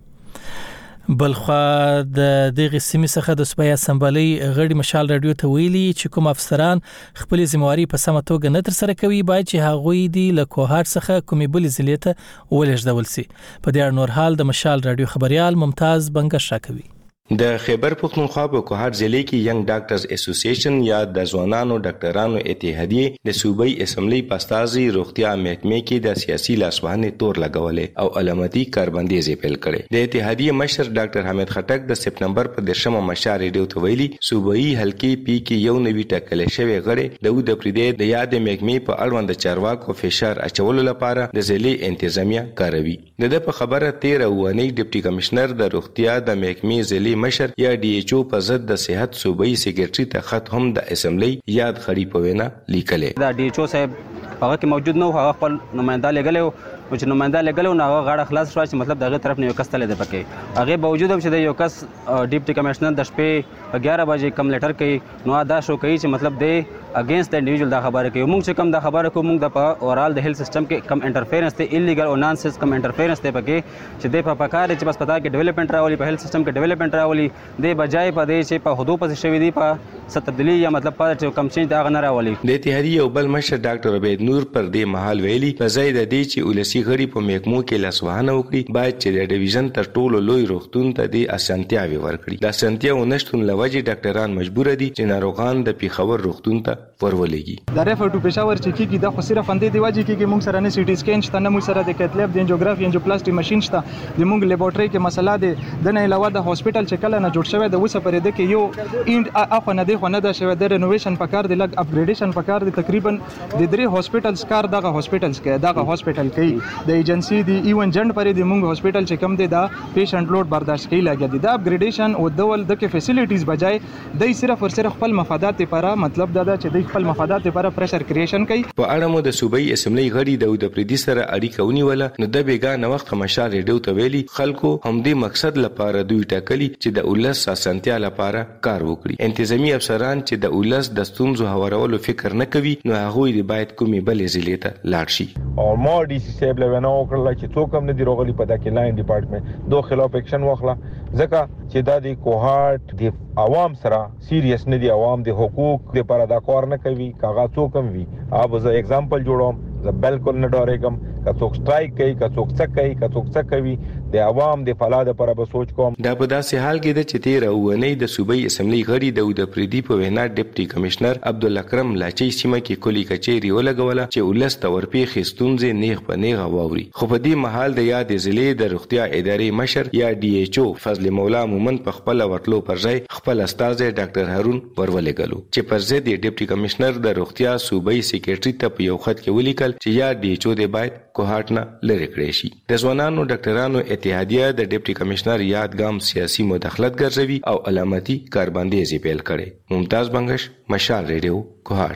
بلخوا د دغه سیمې څخه د صوبایي اسمبلی غړي مشال رادیو ته ویلي چې کوم افسران خپل ذمہواری په سمه توګه نه تر سره کوي باید چې هغوی دی له کوهار څخه کومې بلې ضلع ته ولېږدول شي. په دې اړه نور حال د مشال رادیو خبريال ممتاز بنگش راکوي. د خیبر پختونخوا په کوهار ضلع کې ینګ ډاکټرز اسوسییشن یا د ځوانانو ډاکټرانو اتحادیه د صوبایي اسمبلی پاستازي روغتیا محکمې کې د سیاسي لاسوهنې تور لګولې او علامتي کاربندیز پیل کړي. د اتحادیه مشر ډاکټر حمید خټک د سپتمبر په 10مه مشال ریډیو ته ویلي صوبایي حلقې پی کې یو نوی ټاکل شوی غړي د پردې د یاد محکمې په اړوند چارواکو فشار اچولو لپاره د ضلع انتظامیه کاروي. د په خبره 13 ونی ډیپټي کمشنر د روغتیا د محکمې ضلع مشر یا ډي ایچ او په ضد د صحت صوبایي سیکریټري ته خط هم د اسمبلی یاد خړی په وینا لیکلې. دا ډي ایچ او صاحب هغه کې موجود نه و، هغه خپل نمائنده لګلو چې نمائنده لګلو نه هغه غاړه خلاص شو چې مطلب دغه طرف نه یو کس تل دی پکې هغه باوجود هم چې د یو کس ډیپټي کمشنر د شپې 11 بجې کم لیټر کوي نو دا شو کوي چې مطلب دی اگینست د انډیویډوال دا خبره کوي. موږ چې کم دا خبره کوو موږ د اورال د هیلث سیستم کې کم انټرفیرنس ته ایلیګل او نان سیس کم انټرفیرنس ته پکې چې د په پکار چې بس پتا کې ډیولپمنٹ راولي په هیلث سیستم کې ډیولپمنٹ راولي د بجای په دې چې په حدود پس شوی دی په ستبدلی یا مطلب په کم چینج دا غنه راولي. د اتحادیه او بل مشر ډاکټر عبید نور پر دې محل ویلي په ځای د دې چې ولسی غړي په محکمو کې لاسوهنه وکړي باید چې د ډیویژن تر ټولو لوی روغتون ته د اسانتیاوي ورکړي. د اسانتیاو نشټون لوجه ډاکټران مجبور دي چې ناروغان د پیښور روغتون ته ورولېږي. د ریفر ټو پېښور چې کیږي د خو صرف اندې دی واجی کیږي موږ سره نه سی ټي سکین شته نه موږ سره د کتلب د انجیوګرافي انجیوپلاسټي ماشين شته د موږ لیبارټري کې مسله ده د نه علاوه د هاسپټل چې کله نه جوړ شوی د وسه پرې د کې یو اینډ اخو نه دی خو نه د شوی د رینوویشن پکار دی لګ اپګریډیشن پکار دی تقریبا د درې هاسپټلز کار دغه هاسپټلز کې دغه هاسپټل کې د ایجنسی دی ایون جند پرې د موږ هاسپټل چې کم دی دا پیشنټ لوډ برداشت کوي لګي د اپګریډیشن او دول د کې فیسیلیټیز بجای د صرف ور خپل مفادات لپاره مطلب دا چې د خپل مفادات لپاره پریشر کریشن کوي. په اړه مو د صوبایي اسمبلی غړي د پردي سره اړیکه ونیوله نو د بیګا وخت مشال ریډیو ته ویلي خلکو همدې مقصد لپاره دوی ټاکلي چې د اولس اسانتیا لپاره کار وکړي. انتظامی افسران چې د اولس د ستونزو هوارولو فکر نه کوي نو هغه دی باید کومې بلې ضلع ته لاړ شي. او ما ډي سي صاحب لونه وکړل چې څوک هم نه دی روغلي په دغه لاین ډپارټمنټ دوه خلاف اکشن واخله ځکه چې دا د کوهارت د عوام سره سیریس نه دی. عوام د حقوق لپاره دا کار نه کوي کاغذ څوک هم وي. اب زه اگزامپل جوړوم زه بالکل نه ډارېږم که څوک سټرایک کوي که څوک څه کوي که څوک څه کوي د عوام د فلاح لپاره به سوچ کوم. دا په داسې حال کې ده چې 13 ونې د صوبایي اسمبلی غړي د پردي په وینا ډیپټي کمشنر عبدالاکرم لاچي سیمه کې کلی کچېری ولګوله چې ولست ورپی خستونځ نیغ په نیغ واوري. خو په دې محل د یاد ضلع د روغتیا ادارې مشر یا ډي ایچ او فضل مولا مومن په خپل ورتلو پر ځای خپل استاد ډاکټر هارون ورولېګلو چې پر ضد ډیپټي کمشنر د روغتیا صوبایي سیکریټري ته په یو خط کې ولیکل چې یا ډي ایچ او د باید کوهارت نه لری کړی شي. د ځوانانو ډاکټرانو اتحادیه د ډیپټي کمشنر یادګام سیاسي مداخلت ګرځوي او علامتي کاربندیز پیل کړي. ممتاز بنگش مشال ریډیو کوهارت.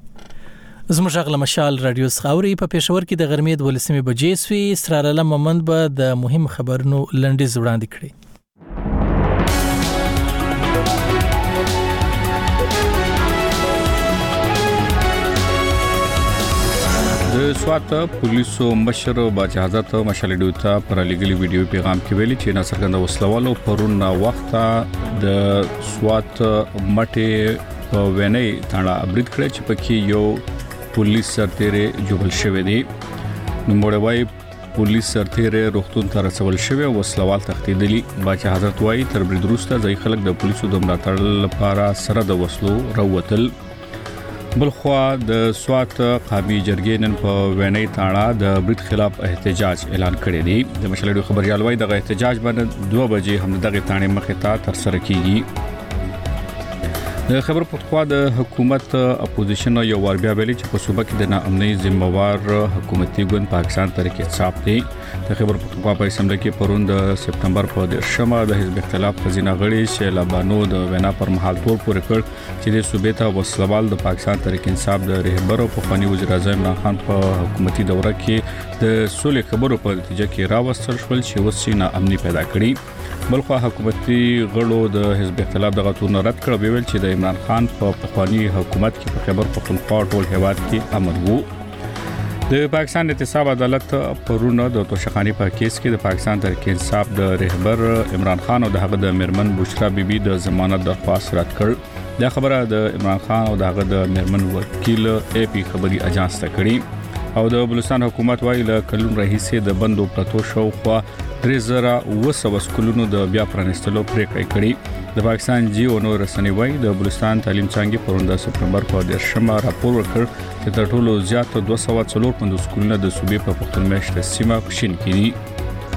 زموږ غلا مشال رادیو خاوري په پېښور کې د غرمې د 12 بجې سوي اسرار الله محمد به د مهم خبرونو لنډیز وړاندې کړي. د سوات پولیسو مشر باچا حضرت مشال ډیوتا پر لګلی ویډیو پیغام کې ویلي چې ناڅرګند وسلوالو پرون وخت د سوات مټه په وینې تاړه ابرید کړ چې پکې یو پولیس سرتیری جوړل شوی دی. نو موړوي پولیس سرتیری روغتون ته رسول شوی وسلوال تختیدلی. باچا حضرت وايي تر برید وروسته ځای خلک د پولیسو د ملاتړ لپاره سره د وسلو راوتل. بلخوا د سوات قابي جرګې نن په وینې تاړه د برید خلاف احتجاج اعلان کړی دی. د مشالډو خبريال وايي د احتجاج باندې 2 بجې هم دغه تاڼې مخه ته تر سره کیږي. د خبر پختوا د حکومت اپوزیشن یو ور بیا ویلي چې په صوبه کې د ناامنۍ ذمہوار حکومتي ګوند پاکستان طریقې حساب دی. د خبر پختوا په اسمبلی کې پرون د سپتمبر په 10مه د حزب اختلاف خزینه غړي شیلابانو د وینا پر مهال تور پورې کړ چې د صوبې ته وسلوال د پاکستان طریقې حساب د رهبر او پخوانی وزیر اعظم عمران خان په حکومتي دوره کې د سولې خبرو په نتیجه کې راوستل شول چې وسې ناامني پیدا کړي. بلخوا حکومتي غړو د حزب اختلاف دغه تور رد کړ ویل چې د عمران خان په پخوانی حکومت کې په خبر پختونخوا ټول هیواد کې امر وو. د پاکستان احتساب عدالت پرونه د توشخانی په کیس کې د پاکستان طریقې انصاف د رهبر عمران خان او دغه د مرمن بشرا بیبي د ضمانت درخواست رد کړ. دا خبره د عمران خان او دغه د مرمن وکیل اي پی خبري اجانس ته کړی او د بلوچستان حکومت وايي له کلون رئیسې د بندو پرتو شوخوا 3000 سکولونو د بیا پرانستلو پریکړه کړې. د پاکستان جیو نو رسنۍ وايي د بلوچستان تعلیم څنګه پرون د سپتمبر په 10مه راپور ورکړ چې تر ټولو زیات 245 سکولونه د صوبې په پښتون میشته سیمه کوشین کړي.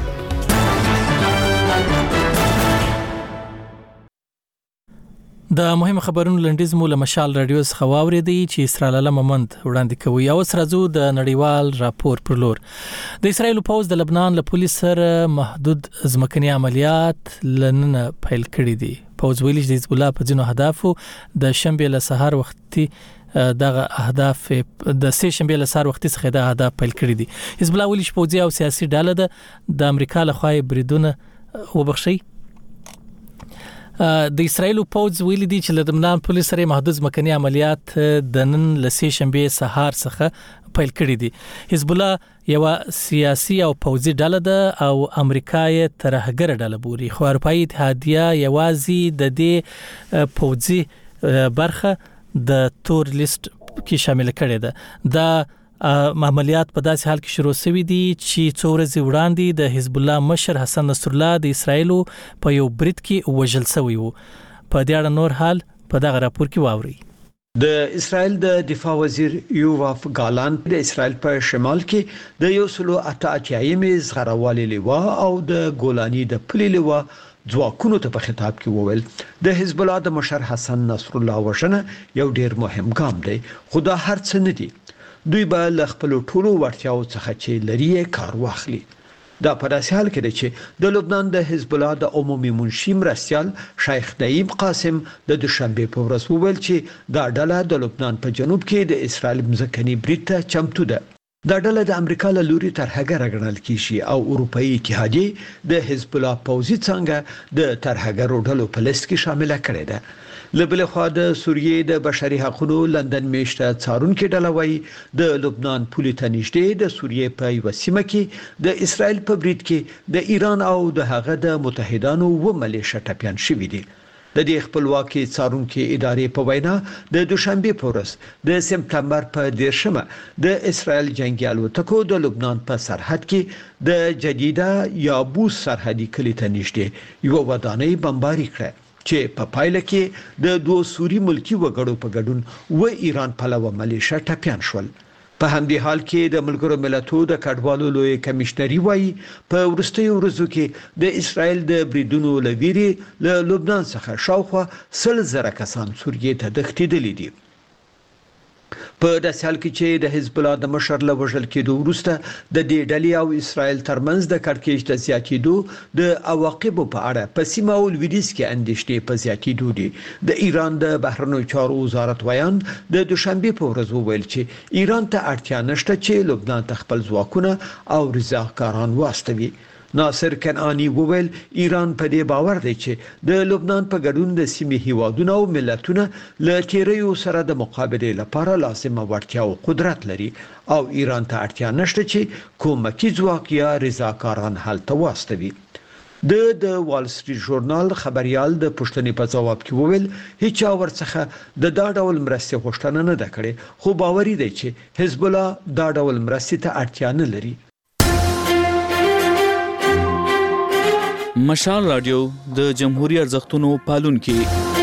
د مهم خبرونو لنډیز مو له مشال رادیو څخه واوریدي چې اسرائیل لممند وړاندې کوي. او سرازو د نړیوال راپور پر لور د اسرائیل پوز د لبنان له پولیس سره محدود ځمکني عملیات لنن پیل کړی دي. پوز ویلي چې حزب الله په ځینو اهدافو د شنبه له سحر وختي دغه اهداف د سه شنبه له سحر وختي څخه د اهداف پیل کړی دي. حزب الله ویلي چې پوزي او سیاسي ډله د امریکا له خوا بریدونه وبخشي. د اسرائیل پوز ویلي دي چې لبنان پولیس سره محدود ځمکني عملیات د نن له سه شنبه سحر څخه پیل کړی دي. حزب الله یو سیاسي او پوځي ډله ده او امریکا یې ترهګر ډله بوري. خو اروپאי اتحادیه یوازې د دې پوځي برخه د تور لیست کې شامل کړي ده. د عملیات په داسې حال کې شروع شوې دي چې څو ورځې وړاندې د حزب الله مشر حسن نصر الله د اسرائیل په یو برید کې وژل شوی وو. په دې اړه نور حال په دغه راپور کې واوري. د اسرائیل د دفاع وزیر یوواف ګالانت د اسرائیل په شمال کې د 188 زغروالي لیوا او د ګولاني د پلي لیوا ځواکونو ته په خطاب کې وویل د حزب الله د مشر حسن نصر الله وژنه یو ډیر مهم ګام دی. خو دا هر څه نه دي. دوی به له خپل ټولو ورتیاو څخه چې لري کار واخلي. دا په داسې حال کې دی چې د لبنان د حزب الله د عمومي منشي مرستیال شیخ نعیم قاسم د دوشنبه په ورځ وویل چې دا ډله د لبنان په جنوب کې د اسرائیل مځکني برید ته چمتو ده. دا ډله د امریکا له لوري ترهګر ګڼل کیږي او اروپאי اتحادیه د حزب الله پوځي څنګه د ترهګر ډلو په لیست کې شامل کړي ده. لبل خو د سوریې د بشري حقوقو لندن میشته څارونکو ډله وايي د لبنان پولیټ نشته د سوریې په یو سیمه کې د اسرائیل په برید کې د ایران او د هغه د متحدانو و ملیشه ټپيان شوې دي. د دې خپلواکي څارونکو ادارې په وینا د دوشنبه په ورځ د سپتمبر په 10مه د اسرائیل جنگي الوتکو د لبنان په سرحد کې د جديده یابوس سرحدي کلی ته نږدې یو ودانۍ بمباري کړه چې په پایله کې د دوه سوري ملکی وګړو په ګډون و ایران پلوه ملیشه ټپيان شول. په همدې حال کې د ملګرو ملتونو د کډوالو لوی کمشنري وايي په ورستیو ورځو کې د اسرائیل د بریدونو لویري له لبنان څخه شاوخوا 100,000 کسان سوریې ته تښتېدلي دي. په داسې حال کې چې د حزب الله د مشر له وژل کېدو وروسته د دې ډلې او اسرائیل ترمنځ د کړکېچ د زیاتېدو د عواقبو په اړه په سیمه او لویدیځ کې اندېښنې په زیاتېدو دي. د ایران د بهرنیو چارو وزارت ویان د دوشنبه په ورځ وویل چې ایران ته اړتیا نشته چې لبنان ته خپل ځواکونه او رضاکاران واستوي. ناصر کنعانی وویل ایران په دې باور دی چې د لبنان په ګډون د سیمې هیوادونو او ملتونو له تیریو سره د مقابله لپاره لازمه وړتیا او قدرت لري او ایران ته اړتیا نشته چې کومکی ځواک یا رضاکاران هلته واستوي. د وال سټریټ ژورنال خبريال د پښتنې په جواب کې وویل هیڅ ورڅخه د دا ډول مرستې غوښتنه نه ده کړې خو باوري دی چې حزب الله دا ډول مرستې ته اړتیا نه لري. مشال رادیو د جمهوریت ارزښتونو پالونکي.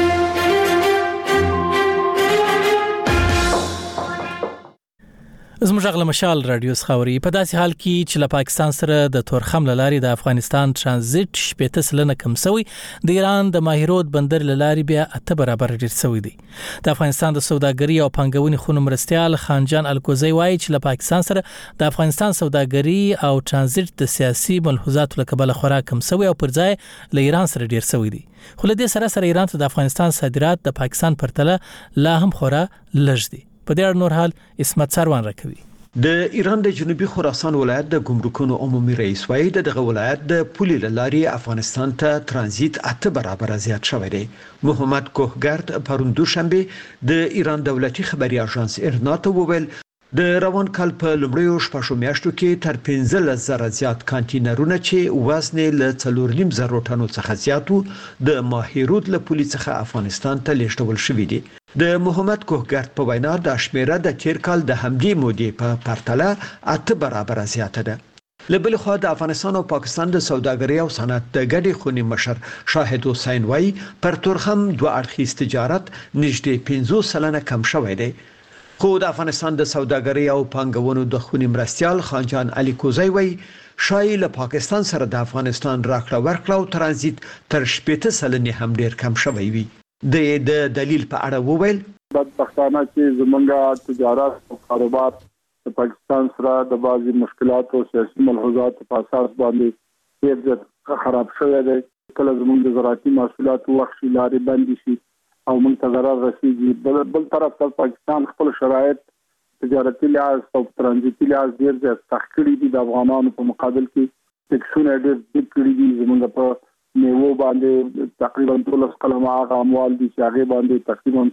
زموږ غل مشال رادیو خبري په داسې حال کې چې له پاکستان سره د تورخم لاري د افغانستان ترانزیت شپته سلنه کم شوی د ایران د ماهیرود بندر لاري بیا 8 برابر ډیر شوی دی. د افغانستان د سوداګري او پنګونې خونو مرستيال خانجان الکوزی وایي چې له پاکستان سره د افغانستان سوداګري او ترانزیت د سیاسي ملحوظات له کبله خورا کم شوی او پر ځای له ایران سره ډیر شوی دی. خو له دې سره ایران ته د افغانستان صادرات د پاکستان پرتله لا هم خورا لږ دي. په دې اړه نور حال اسمت سروان راکوي. د ایران د جنوبي خراسان ولایت د ګمرکونو عمومي رئیس وایي دغه ولایت د پولې لاري افغانستان ته ترانزیت 8 برابر زیات شوی دی. محمد کوهګرد پرون دوشنبه د ایران دولتي خبري اژانس ارنا ته وویل د روان کال په لومړیو شپږو میاشتو کې تر 15,000 زیات کانټینرونه چې وزن له 4.5 ټنو څخه زیاتو د ماهیرود له پولې څخه افغانستان ته لیږدول شوی دي. د محمد کوهګرد په وینا د شمیره د تیر کال د همدې مودې په پرتله 8 برابر زیاته ده. لبل خو د افغانستان او پاکستان د سوداګرۍ او صنعت د ګډې خونې مشر شاهد حسین وای پر تورخم دوه اړخیز تجارت نږدې 50% کم شوی دی. خو د افغانستان د سوداګرۍ او پنګونو د خونې مرستيال خانجان علي کوزی وای شای له پاکستان سره د افغانستان راکړه ورکړه او ترانزیت تر 8% هم ډیر کم شوی وي. د دلیل په اړه وویل بدبختانه چې زمونږه تجارت او کاروبار د پاکستان سره د بعضي مشکلات او سیاسي ملحوظات په اساس باندې ډېر خراب شوی دی. کله زمونږ د زراعتي محصولاتو وحشي لارې بندې شي او موږ ته ضرر رسیږي. بل طرف ته پاکستان خپل شرایط تجارتي لحاظ او ترانزیتي لحاظ ډېر زیات سخت کړي دي. د افغانانو په مقابل کې ټکسونه ډېر زیات کړي دي. زمونږ په میوو باندې تقریبا 13 قلمه هغه اموال دي چې هغه باندې تقریبا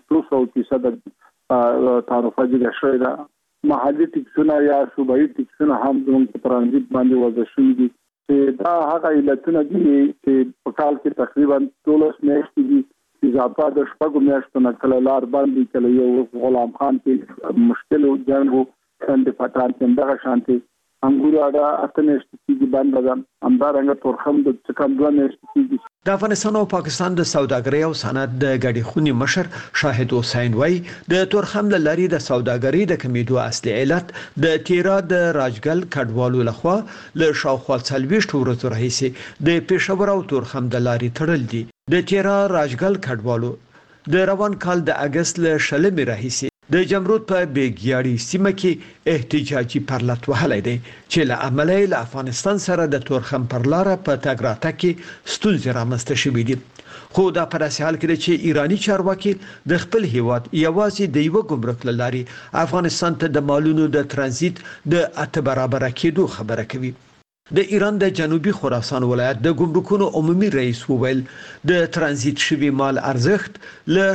300% تعرفه جوړه شوې ده. محلي ټکسونه یا صوبایي ټکسونه هم زموږ په ترانزیت باندې وضع شوي دي. دا هغه علتونه دي چې په کال کې تقریبا 13 میاشتې دي. اضافه د شپږو میاشتو نه کله لار باندې کله یو غلام خان کې مشکل جنګ څنګه پټان څنګه شانتي انګور اړه اته میاشتې کې باندې ده همدارنګه تورخم د څکم 2 میاشتې کې. د افغانستان او پاکستان د سوداګرۍ او صنعت د ګډې خونې مشر شاهد حسین وای د تورخم لاري د سوداګرۍ د کمیدو اصلي علت د تیرا د راجګل کډوالو لخوا له شاوخوا 40 ورځې راهیسې د پېښور او تورخم د لاري تړل دي. د تیرا راجګل کډوالو د روان کال د اگست له شلمې راهیسې د جمرود په بیګیاړي سیمه کې احتجاجي پرلط وهلای دی چې له عملي له افغانستان سره د تورخم پر لار په تګراته کې ستونزې رامنځته شوې دي. خو دا په داسې حال کې چې ایرانی چارواکي د خپل هیواد یوازې د یو ګمرک لاري افغانستان ته د مالونو د ترانزیت د 8 برابر کېدو خبره کوي. د ایران د جنوبي خراسان ولایت د ګمرکونو عمومي رئیس وویل د ترانزیت شوی مال ارزښت له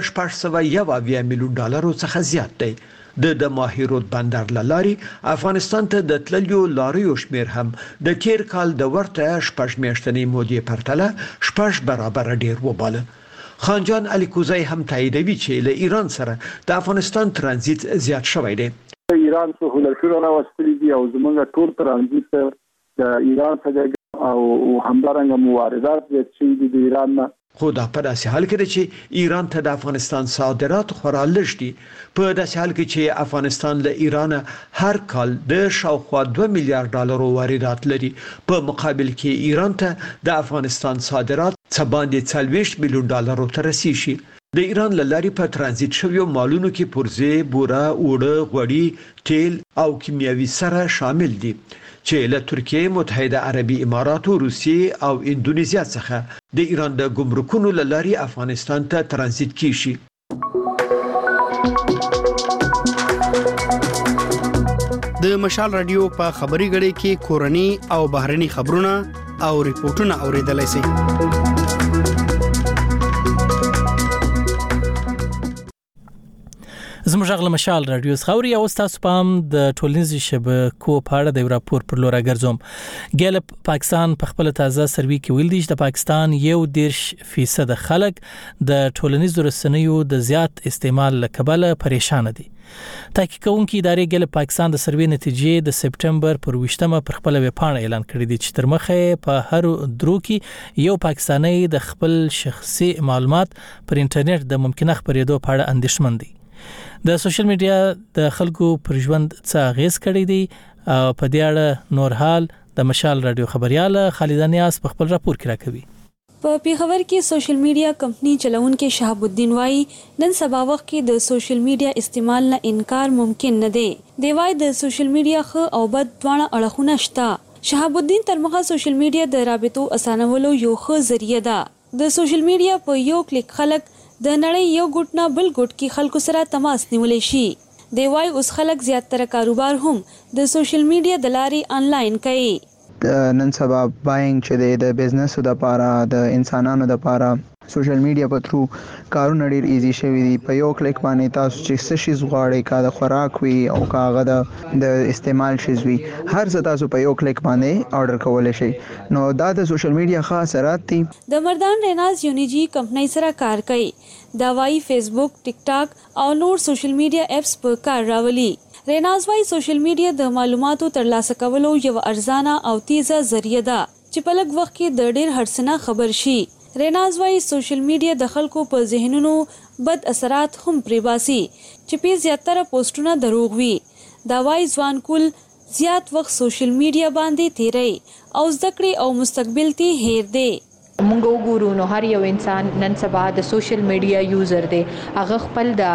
401 میلیون ډالرو څخه زیات دی. د ماهیرود بندر لاري افغانستان ته د تللیو لاریو شمیر هم د تیر کال د ورته 8 میاشتنې مودې پرتله 8 برابر ډیر وباله. خانجان علي کوزی هم تاییدوي چې له ایران سره د افغانستان ترانزیت زیات شوی دی. ایران څخه هلکونه واستلي دي او زمونږ ټول ترانزیت د ایران څخه او همدارنګه مواردات چې د ایران نه. خو دا په داسې حال کې چې ایران ته د افغانستان صادرات خورا لږ دي. په داسې حال کې چې افغانستان له ایران هر کال د شاوخوا 2 میلیارډ ډالرو واردات لري، په مقابل کې ایران ته د افغانستان صادرات څه باندې 40 میلیون ډالرو ته رسیږي. د ایران لاري په ترانزیت شویو مالونو کې پرزه، بوره، اوړه، غوړي، تیل او کیمیاوي سره شامل دي چې له ترکیه، متحده عربي امارات، روسیې او اندونیزیا څخه د ایران د ګمرکونو لاري افغانستان ته ترانزیت کیږي. د مشال رادیو په خبري غړي کې کورني او بهرني خبرونه، او ریپورتونه اوریدلای شئ. زموږ غل مشال رادیو خوري او تاسو پام د ټولنیزي شبکو په اړه د راپور پر لور راګرځوم. ګلپ پاکستان په خپل تازه سروي کې ویل دي چې د پاکستان 1% خلک د ټولنیزو رسنیو د زیات استعمال لکبل پریشان دي. تحقیق کوونکي ادارې ګلپ پاکستان د سروي نتیجې د سپټمبر پر 20مه پر خپل ویب پاڼه اعلان کړی دی چې تر مخه په هر درو کې یو پاکستانی د خپل شخصي معلومات پر انټرنیټ د ممکنه خبرېدو په اړه اندېښمن دي. د سوشل میډیا د خلکو پر ژوند څه اغیز کړی دی په دې اړه نور حال د مشال رادیو خبريال خالد نیاز په خپل راپور کې راکوي. په پیښور کې سوشل میډیا کمپنی چلونکو شهاب الدین وای نن سبا وخت کې د سوشل میډیا استعمال نه انکار ممکن نه دی. دی وای د سوشل میډیا خو او بد دواړه اړخونه شته. شهاب الدین تر مخه سوشل میډیا د رابطو اسانولو یو ښه ذریعہ ده. د سوشل میډیا په یو کلیک خلک د نړۍ یو ګټ نه بل ګټ کې خلکو سره تماس نیولای شي. دی وای اوس خلک زیاتره کاروبار هم د سوشل میډیا د لارې انلاین کوي. نن سبا باینګ چې د بزنس لپاره د انسانانو لپاره سوشل میډیا په تھرو کارونه ډیر ایزی شوی دی. په یو کلیک باندې تاسو چې څه شي غواړئ کا د خوراک وي او کاغه د استعمال شي وي هر څه تاسو په یو کلیک باندې آرډر کولای شئ. نو دا د سوشل میډیا خاص اثرات دي. د مردان ریناز یونیجی کمپنی سره کار کوي. دا وای فیسبوک، ټیک ټاک او نور سوشل میډیا اپس په کار راولي. ریناز وای سوشل میډیا د معلوماتو ترلاسه کولو یو ارزانه او تیزه ذریعہ ده چې په لږ وخت کې د ډیر هرڅنه خبر شي. ریناز وای سوشل میډیا د خلکو په ذهنونو بد اثرات هم پریباسي چې په زیاتره پوسټونه دروغ وي. دا وای ځوان کول زیات وخت سوشل میډیا باندې تیری او زده کړې او مستقبل ته هیر دی. مونږ وګورو نو هر یو انسان نن سبا د سوشل میډیا یوزر دی. هغه خپل د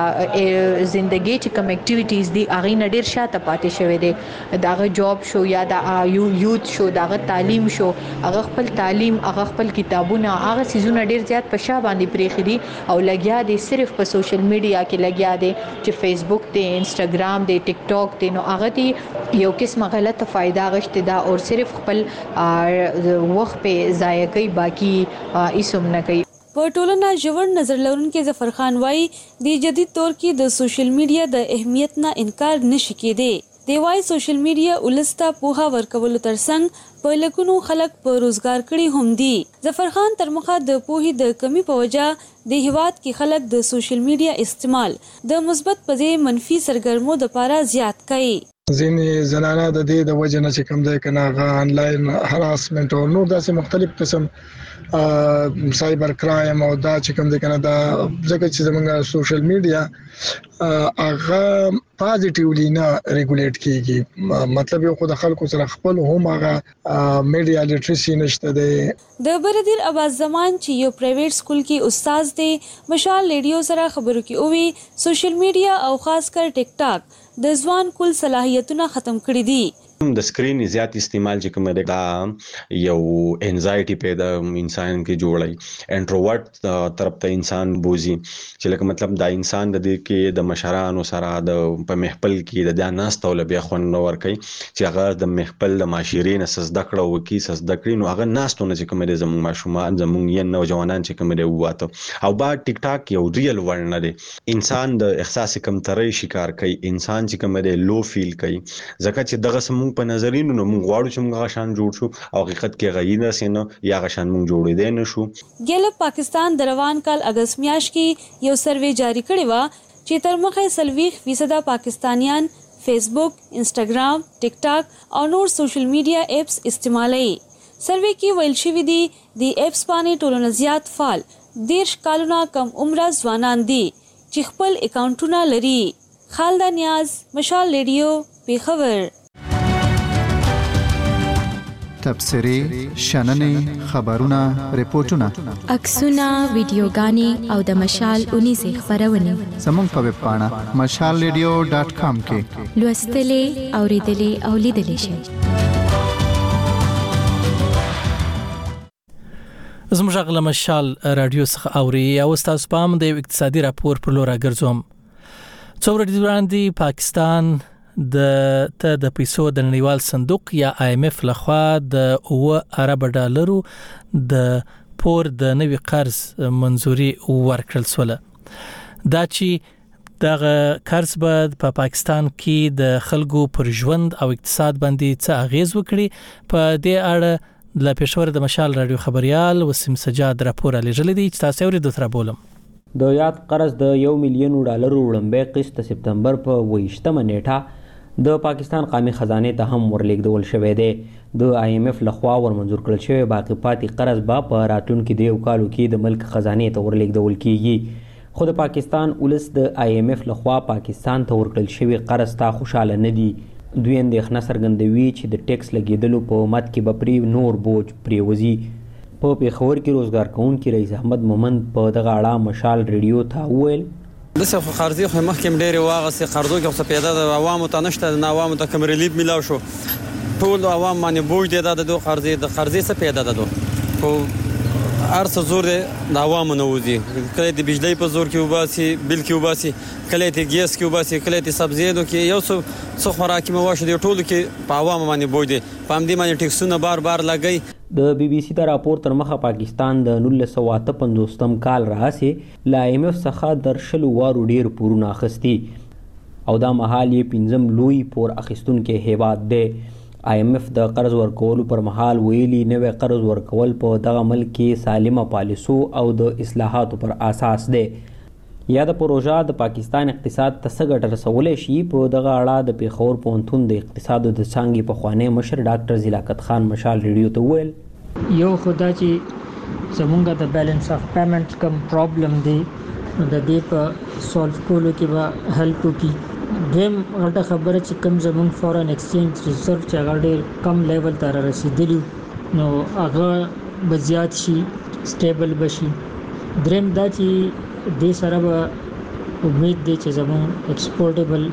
ژوندۍ چې کوم اکټیویټیز دي هغه نه ډیر شاته پاتې شوی دی. داغه جاب شو یا د یوث شو داغه تعلیم شو هغه خپل تعلیم هغه خپل کتابونه هغه سيزونه ډیر زیات په شا باندې پریخي دي او لګیا دي صرف په سوشل میډیا کې لګیا دي چې فیسبوک دی، انستګرام دی، ټیک ټاک دی. نو هغه دی یو قسمه غلطه فائدہ غشته دا او صرف خپل وخت په ضایع کوي باقي ایسوم نه کوي. په ټولنه ژور نظر لرونکي ظفر خان وای د جدید دور کې د سوشل میډیا د اهمیت نه انکار نشي کېدی. دی وای سوشل میډیا ولسته پوها ورکول ترڅنګ په لکونو خلک په روزګار کړي هم دي. ظفر خان تر مخه د پوهې د کمی په وجه د هیواد کې خلک د سوشل میډیا استعمال د مثبت په ځای منفي سرګرمو د لپاره زیات کوي. ځینې زنانه د دې د وجه نه چې کوم ځای کنه غا انلاین هراسمنت او نور داسې مختلف قسم سایبر کرایم او دا چې کوم ځای کنه دا ځکه چې زمونږ سوشل میډیا هغه پازیټیولی نه ریګولیټ کیږي. مطلب یو خو د خلکو سره خپل هم هغه میډیا لیټریسي نشته دی. د بردیر عباس زمان چې یو پرایویټ سکول کې استاد دی مشال ریډیو سره خبرو کې اووي سوشل میډیا او خاص کر ټیک ټاک د ځوان کل صلاحیتونه ختم کړی دي. د سکرین زیات استعمال چې کوم دی دا یو انزایټي پیدا انسان کې جوړي. انټروورټ طرف ته انسان بوزي چې لکه مطلب دا انسان د دې کې د مشرانو سره د په محفل کې د ناست او بیا خون نور کوي چې هغه د محفل د معاشرین سزده کړو وکي سزده کړي نو هغه ناستونه چې کوم دی زموږ ماشومان زموږ یې نوجوانان چې کوم دی واته او با ټیک ټاک یو ریل ورن دی. انسان د احساس کمترۍ شکار کوي. انسان چې کوم دی لو فیل کوي ځکه چې دغه سمون په نظرینو نو موږ غواړو چې موږ غشان جوړ شو او حقیقت کې غیینه سينو یا غشان موږ جوړې دي نه شو. ګلپ پاکستان د روان کال اگست میاشت کې یو سروې جاری کړی و چې تر مخه 40% پاکستانیان فیسبوک، انستګرام، ټیک ټاک او نور سوشل میډیا اپس استعمالوي. سروې کې ویل شوی دی د اپس باندې ټولنه زیات فعال 10 کالونه کم عمره ځوانان دي چې خپل اکاونټونه لري. خالد نیاز، مشال ریډیو، پیښور. تبصرې، شننې، خبرونه، ریپورتونه، عکسونه، ویډیوګانې او د مشال 19 خبرونه زموږ په ویب پاڼه mashalradio.com کې لوستلې، اوریدلې او لیدلې شئ. زموږ غل مشال رادیو څخه اوري او تاسو پام د اقتصادي راپور پر لور راګرځوم. څو ورځې وړاندې پاکستان د پیسو د نړیوال صندوق یا IMF لخوا د 9 ارب ډالرو د پور د نوي قرض منزوري ورکړل سوله. دا چې دغه قرض په پاکستان کې د خلکو پر ژوند او اقتصاد باندې څه اغیز وکړي، په دې اړه د پېښور د مشال رادیو خبريال وسیم سجاد راپور لېږلی دی چې تاسو اورئ دوتره بولم. د یاد قرض د $1 ملیون وړاندې قسط سپتمبر په 28مه نیټه د پاکستان قومي خزانه ته هم ورلیږدول شوی دی. د IMF لخوا ورمنظور کړل شوی باقی پاتې قرض به په راتلونکي د یو کال کې د ملک خزانه ته ورلیږدول کیږي. خو د پاکستان ولس د IMF لخوا پاکستان ته ورکړل شوی قرض ته خوشاله نه دي. دوی اندېښنه څرګندوي چې د ټیکس لګیدلو په مد کې به پرې نور بوج پریوزي. په پیښور کې روزګار کوونکي رئیس احمد مومند په دغه اړه مشال ریډیو ته وویل دغه قرضې خو مخکې ډېرې واغستې، قرضو کې خو پیدا د عوامو ته نشته، د عوامو ته کوم ریلیف میلاو شو، ټول عوام باندې بوج دی. د قرضې څه پیدا ده خو هر څه زور دی د عوامو نه وځي، کله د بجلی په زور کې وباسي، بل کې وباسي، کله د ګیس کې وباسي، کله د سبزیو کې یو څه خوراکي مواد دی، ټول کې په عوامو باندې بوج دی. په همدې باندې ټیکسونه بار لګي. د BBC د راپور تر مخه پاکستان د 1958 کال راهیسې له IMF څخه در 20 وارو ډیر پورونه اخیستي او دا مهال یې 5 لوی پور اخیستونکي هیواد دی. IMF د قرض ورکولو پر مهال ویلي نوې قرض ورکول په دغه ملک کې سالمه پالیسو او د اصلاحاتو پر اساس دی. یا د پروژه د پاکستان اقتصاد ته څه ګټه رسولی شي، په دغه اړه د پیښور پوهنتون د اقتصاد د څانګې پخوانی مشر ډاکټر ضیاءالحق خان مشال ریډیو ته وویل یو خدا چې زمونږ د بیلانس اف پیمنٹ کم پرابلم دی د دې په سولف کولو کې به هیلپ وکړي. دیم غټه خبره چې کم زمونږ فورن ایکسچینج ریزرو چې هغه ډېر کم لیول ته را رسیدلی نو هغه به زیات شي، سټیبل بشي. دریم دا چې دې سره به امید دی چې زموږ ایکسپورټیبل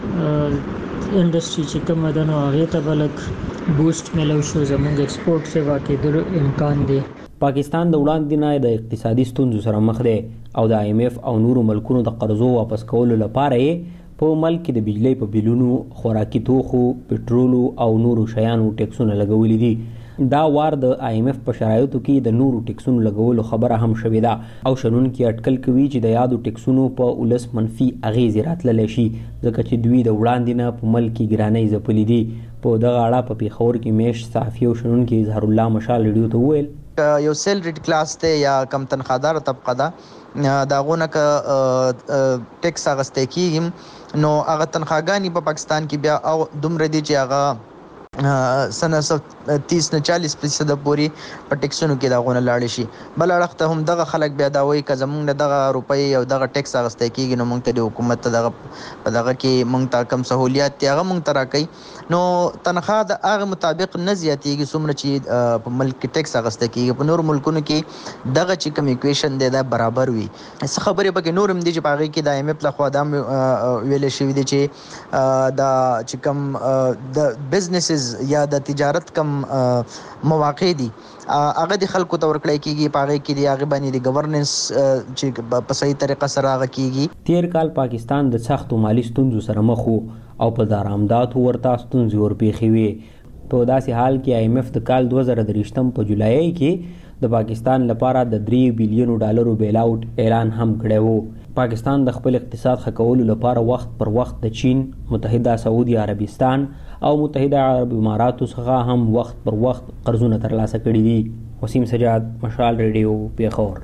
انډسټري چې کومه ده نو هغې ته به لږ بوسټ میلو شو، زموږ ایکسپورټ سیوا کېدلو امکان دی. پاکستان د وړاندې نه د اقتصادي ستونزو سره مخ دی او د IMF او نورو ملکونو د قرضو واپس کولو لپاره یې په ملک کې د بجلی په بیلونو، خوراکي توکو، پټرولو او نورو شیانو ټیکسونه لګولي دي. دا وار د IMF په شرایطو کې د نورو ټیکسونو لګولو خبره هم شوې ده او شنونکي اټکل کوي چې د یادو ټیکسونو په ولس منفي اغیزې راتللی شي ځکه چې دوی د وړاندې نه په ملک کې ګرانۍ ځپلي دي. په دغه اړه په پیښور کې میشت صحافي او شنونکي اظهار الله مشال ریډیو ته وویل یو سیلریډ کلاس ته یا کم تنخوادار طبقه ده داغونه ک ټیکس اغستې کیږي نو هغه تنخواګانی په پاکستان کې بیا او دومره دي چې هغه سنه 30 نه 40% پوري په ټیکسونو کې داغونه لاړ شي. بل اړخ ته هم دغه خلک بیا دا وایي که زمونږ دغه روپۍ او دغه ټیکس اغستې کیږي نو موږ ته د حکومت ته دغه په دغه کې موږ ته کم سہولیات دي هغه موږ ته راکوي نو تنخواه د هغه مطابق نه زیاتېږي څومره چې په ملک کې ټیکس اغستې کیږي. په نور ملکونو کې دغه چې کوم ایکویشن دی دا برابر وي. څه خبرې پکې نور هم دي چې په هغې کې د IMF لخوا دا ویلی شوي دي چې دا چې کوم د بزنسز یا د تجارت کم مواقع دي هغه د خلکو ته ورکړی کیږي، په هغې کې د هغې باندې د گورننس چې په صحیح طریقه سره هغه کیږي. تیر کال پاکستان د سختو مالی ستونزو سره مخ و او په دارامداتو ورته ستونزې ورپېښې وې. په داسې حال کې IMF د کال 2023 په جولای کې د پاکستان لپاره د $3 بلیون بیل آوټ اعلان هم کړی و. پاکستان د خپل اقتصاد ښه کولو لپاره وخت پر وخت د چین، متحده سعودي عربستان او متحده عرب اماراتو څخه هم وخت پر وخت قرضونه ترلاسه کړي دي. وسیم سجاد، مشال ریډیو، پیښور.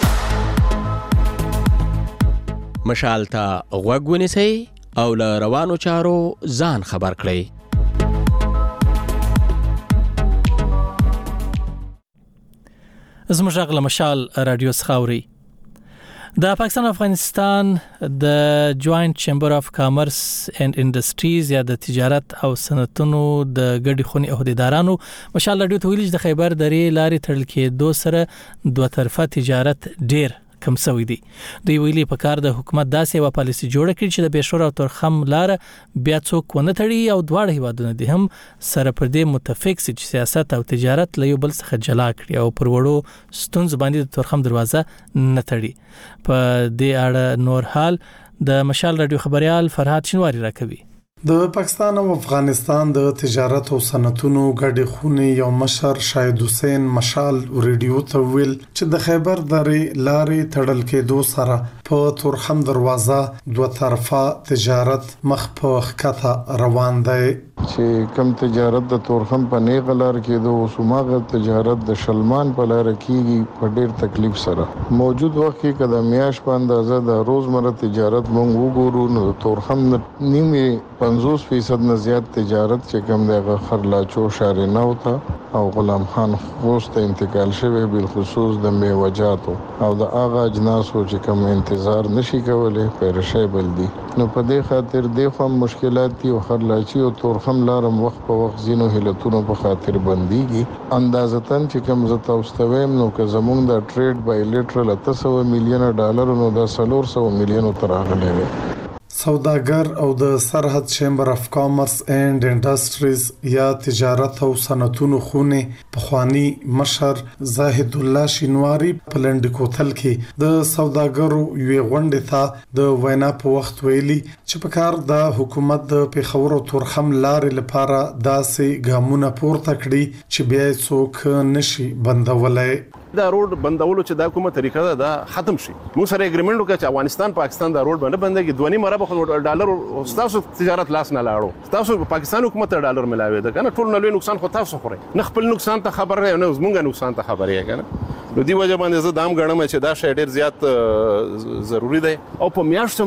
مشال ته غوږ ونیسئ او له روانو چارو ځان خبر کړئ. زموږ غږ له مشال رادیو څخه اورئ. د پاکستان افغانستان د جوائنٹ چیمبر اف کامرس اینڈ انډسټریز یا د تجارت او صنعتونو د ګډې خونې عہدیدارانو مشال رادیو ته ویلي چې د خیبر درې لارې تړل کېدو سره دوه طرفه تجارت ډیر کم شوی دی. دوی ویلي په کار د حکومت داسې یوه پالیسي جوړه کړي چې د بېشور او تورخم لاره بیا څوک ونه تړي او دواړه هیوادونه دي هم سره پر دې متفق سي چې سیاست او تجارت له یو بل څخه جلا کړي او پر وړو ستونزو باندې د تورخم دروازه نه تړي. په دې اړه نور حال د مشال رادیو خبريال فرهاد شینواری راکوي. د پاکستان او افغانستان د تجارت او صنعتونو ګډې خونې یو مشر شاهد حسین مشال ریډیو ته ویل چې د خیبر درې لارې تړل کېدو سره په تورخم دروازه دوه طرفه تجارت مخ په ښکته روان دی. چې کم تجارت د تورخم په نیغه لار کېدو او سماغه تجارت د شلمان په لار کېږي په ډېر تکلیف سره. موجود وخت کې کله میاش په اندازه د روزمره تجارت مونږ وګورو نو د تورخم نیمه 50% نه زیات تجارت چې کوم دغه خرلاچو شارینو ته او غلام خان خوست ته انتقال شوی بل خصوص د میوجاتو او د اغا اجناسو چې کوم انتظار نشي کولای پرشه بل دي. نو په دې خاطر د خو مشکلات دي او خرلاچي او تورخم لارم وخت په وخت زینو هلتونو په خاطر بنديږي. اندازتن چې کوم زته واستویم نو که زمونږ د ټریډ بایلیټرل $800 میلیون نو د 400 میلیون تر راغلی دی. سوداګر او د سرحد چیمبر اف کامرس اینڈ انډستریز یا تجارت او صنعتونو خونې پخوانی مشر زاهد الله شینواری په لنډ کوتل کې د سوداګرو یو غونډه ته د وینا په وخت ویلي چې په کار د حکومت د پیښور او تورخم لارې لپاره داسې ګامونه پورته کړي چې بیا څوک نشي بندولای. دا روډ بندولو چې دا کومه طریقه ده دا ختم شي. موږ سره اګریمنت وکړو چې افغانستان پاکستان دا روډ باندې بندګي 2.5 ارب ډالر تاسو تجارت لاس نه لاړو. تاسو پاکستان حکومت ډالر ملاوي ده کنه ټول نه لوي نقصان خو تاسو خوري. نه خپل نقصان ته خبر نه زمونږ نقصان ته خبر یې کنه. نو دی وجه باندې زه دام غړم چې دا شی ډیر زیات ضروری دی او په میاشتو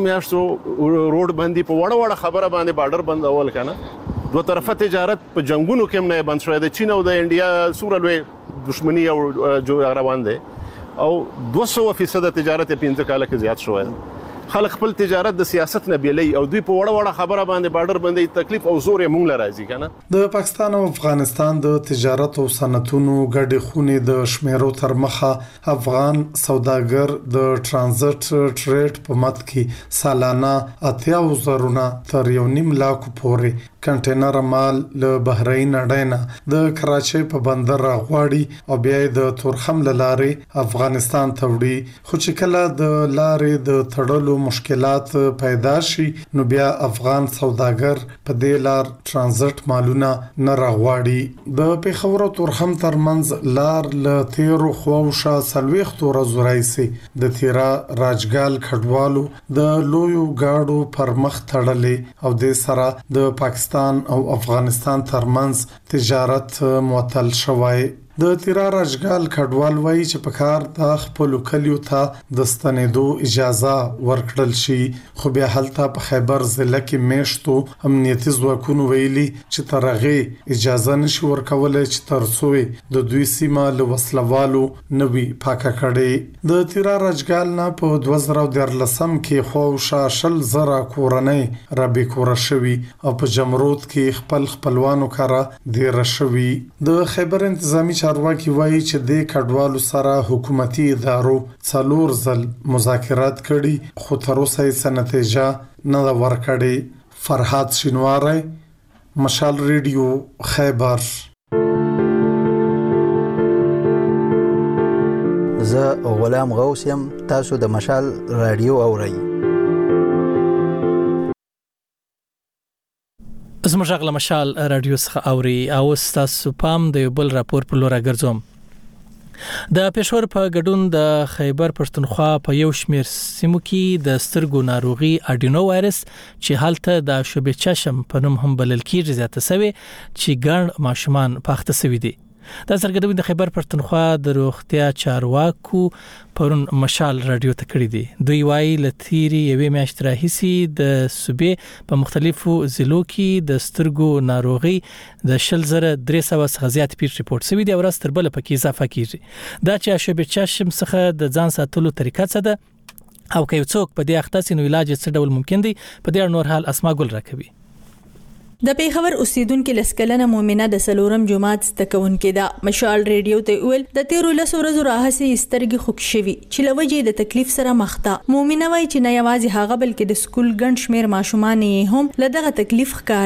روډ باندې په وړه خبره باندې بارډر بندول کنه. دوه طرفه تجارت په جنگونو کې نه بند شوی دی. چین او د انډیا سوره لوی دښمنی او جو روان دي او 200% تجارت په 15 کال کې زیات شوی. خلک خپل تجارت د سیاست نه بیلي او دوی په وړه خبره باندې بارډر باندې تکلیف او زور یې مونږ لراځي کنه. د پاکستان او افغانستان د تجارت او صنعتونو ګډې خونې د شمیرو تر مخه افغان سوداګر د ترانزیت ټریډ په مت کې سالانه 80,000 تر 1.5 لک پورې کنټینر مال له بحرین اډینا د کراچۍ په بندر راغواړي او بیا د تورخم لارې افغانستان ته وړي. خو چې کله د لارې د تړلو مشکلات پیدا شي نو بیا افغان سوداګر په دې لار ترانزیت مالونه نه راغواړي. د پیښور او تورخم ترمنځ لار له تیرو خواوشا سلويختو رازورایسي د تیرا راجګال کډوالو د لویو گاډو پر مخ تړلې او د سره د پاکستان او افغانستان ترمنځ تجارت معطل شوی. د تیرا راجګال کډوال وایي چې په کار د خپل کلیو ته د ستنېدو اجازه ورکړل شي. خو بیا هلته په خیبر ضلع کې میشتو امنیتي ځواکونو ویلي چې ترغه اجازه نشي ورکولای چې ترڅو د دوی سیمه له وسلوالو نوي پاکه کړي. د تیرا راجګال نه په 2013 کې خو شل زره کورنۍ را بیکوره شوي او په جمرود کې خپلوانو کارا ډیر شوي. د خیبر انتظامی چارواکي وایي چې د کډوالو سره حکومتي ادارو 4 ځل مذاکرات کړي خو تر اوسه یې نتیجه نه ورکړې. فرحات شینواری، مشال ریډیو، خیبر. زه غلام غوث یم، تاسو د مشال رادیو اورئ. زموږ غږ مشال رادیو څخه اوري او تاسو پام د بل راپور په لور راګرځوم. د پېښور په ګډون د خیبر پښتونخوا په یو شمیر سیمو کې د سترګو ناروغي اډینو وایرس چې حالت د شوبې چشم په نوم هم بلل کېږي زیاته سوي چې ګڼ ماشومان پاخته سوي دي. دا څرګندوي د خیبر پښتونخوا د روغتیا چارواکو پرون مشال رادیو ته کړی دي. دوی وايي لتيري یوې میاشت راهیسي د صوبې په مختلفو ضلعو کې د سترګو ناروغي د 0.300 څخه زیات پیښ ریپورت شوی دی او راستر بل پکې اضافه کیږي. دا چې شوبې چشم څخه د ځان ساتلو طریقه څه ده او که څوک په دې اخته سينو علاج څه ډول ممکن دی په دې نور حال اسما ګل راکوي. د پیښور اوسیدونکو لسکلنه مومنه د سلورم جماعت ستکونکو د مشال ریډیو ته ویل د 13 ورځې راهسي سترګې خوک شوي چې لوجې د تکلیف سره مخ ده. مومنه وایي چې نه یوازې هغه بلکې د سکول ګڼ شمیر ماشومان یې هم له دغه تکلیف ښکار دي.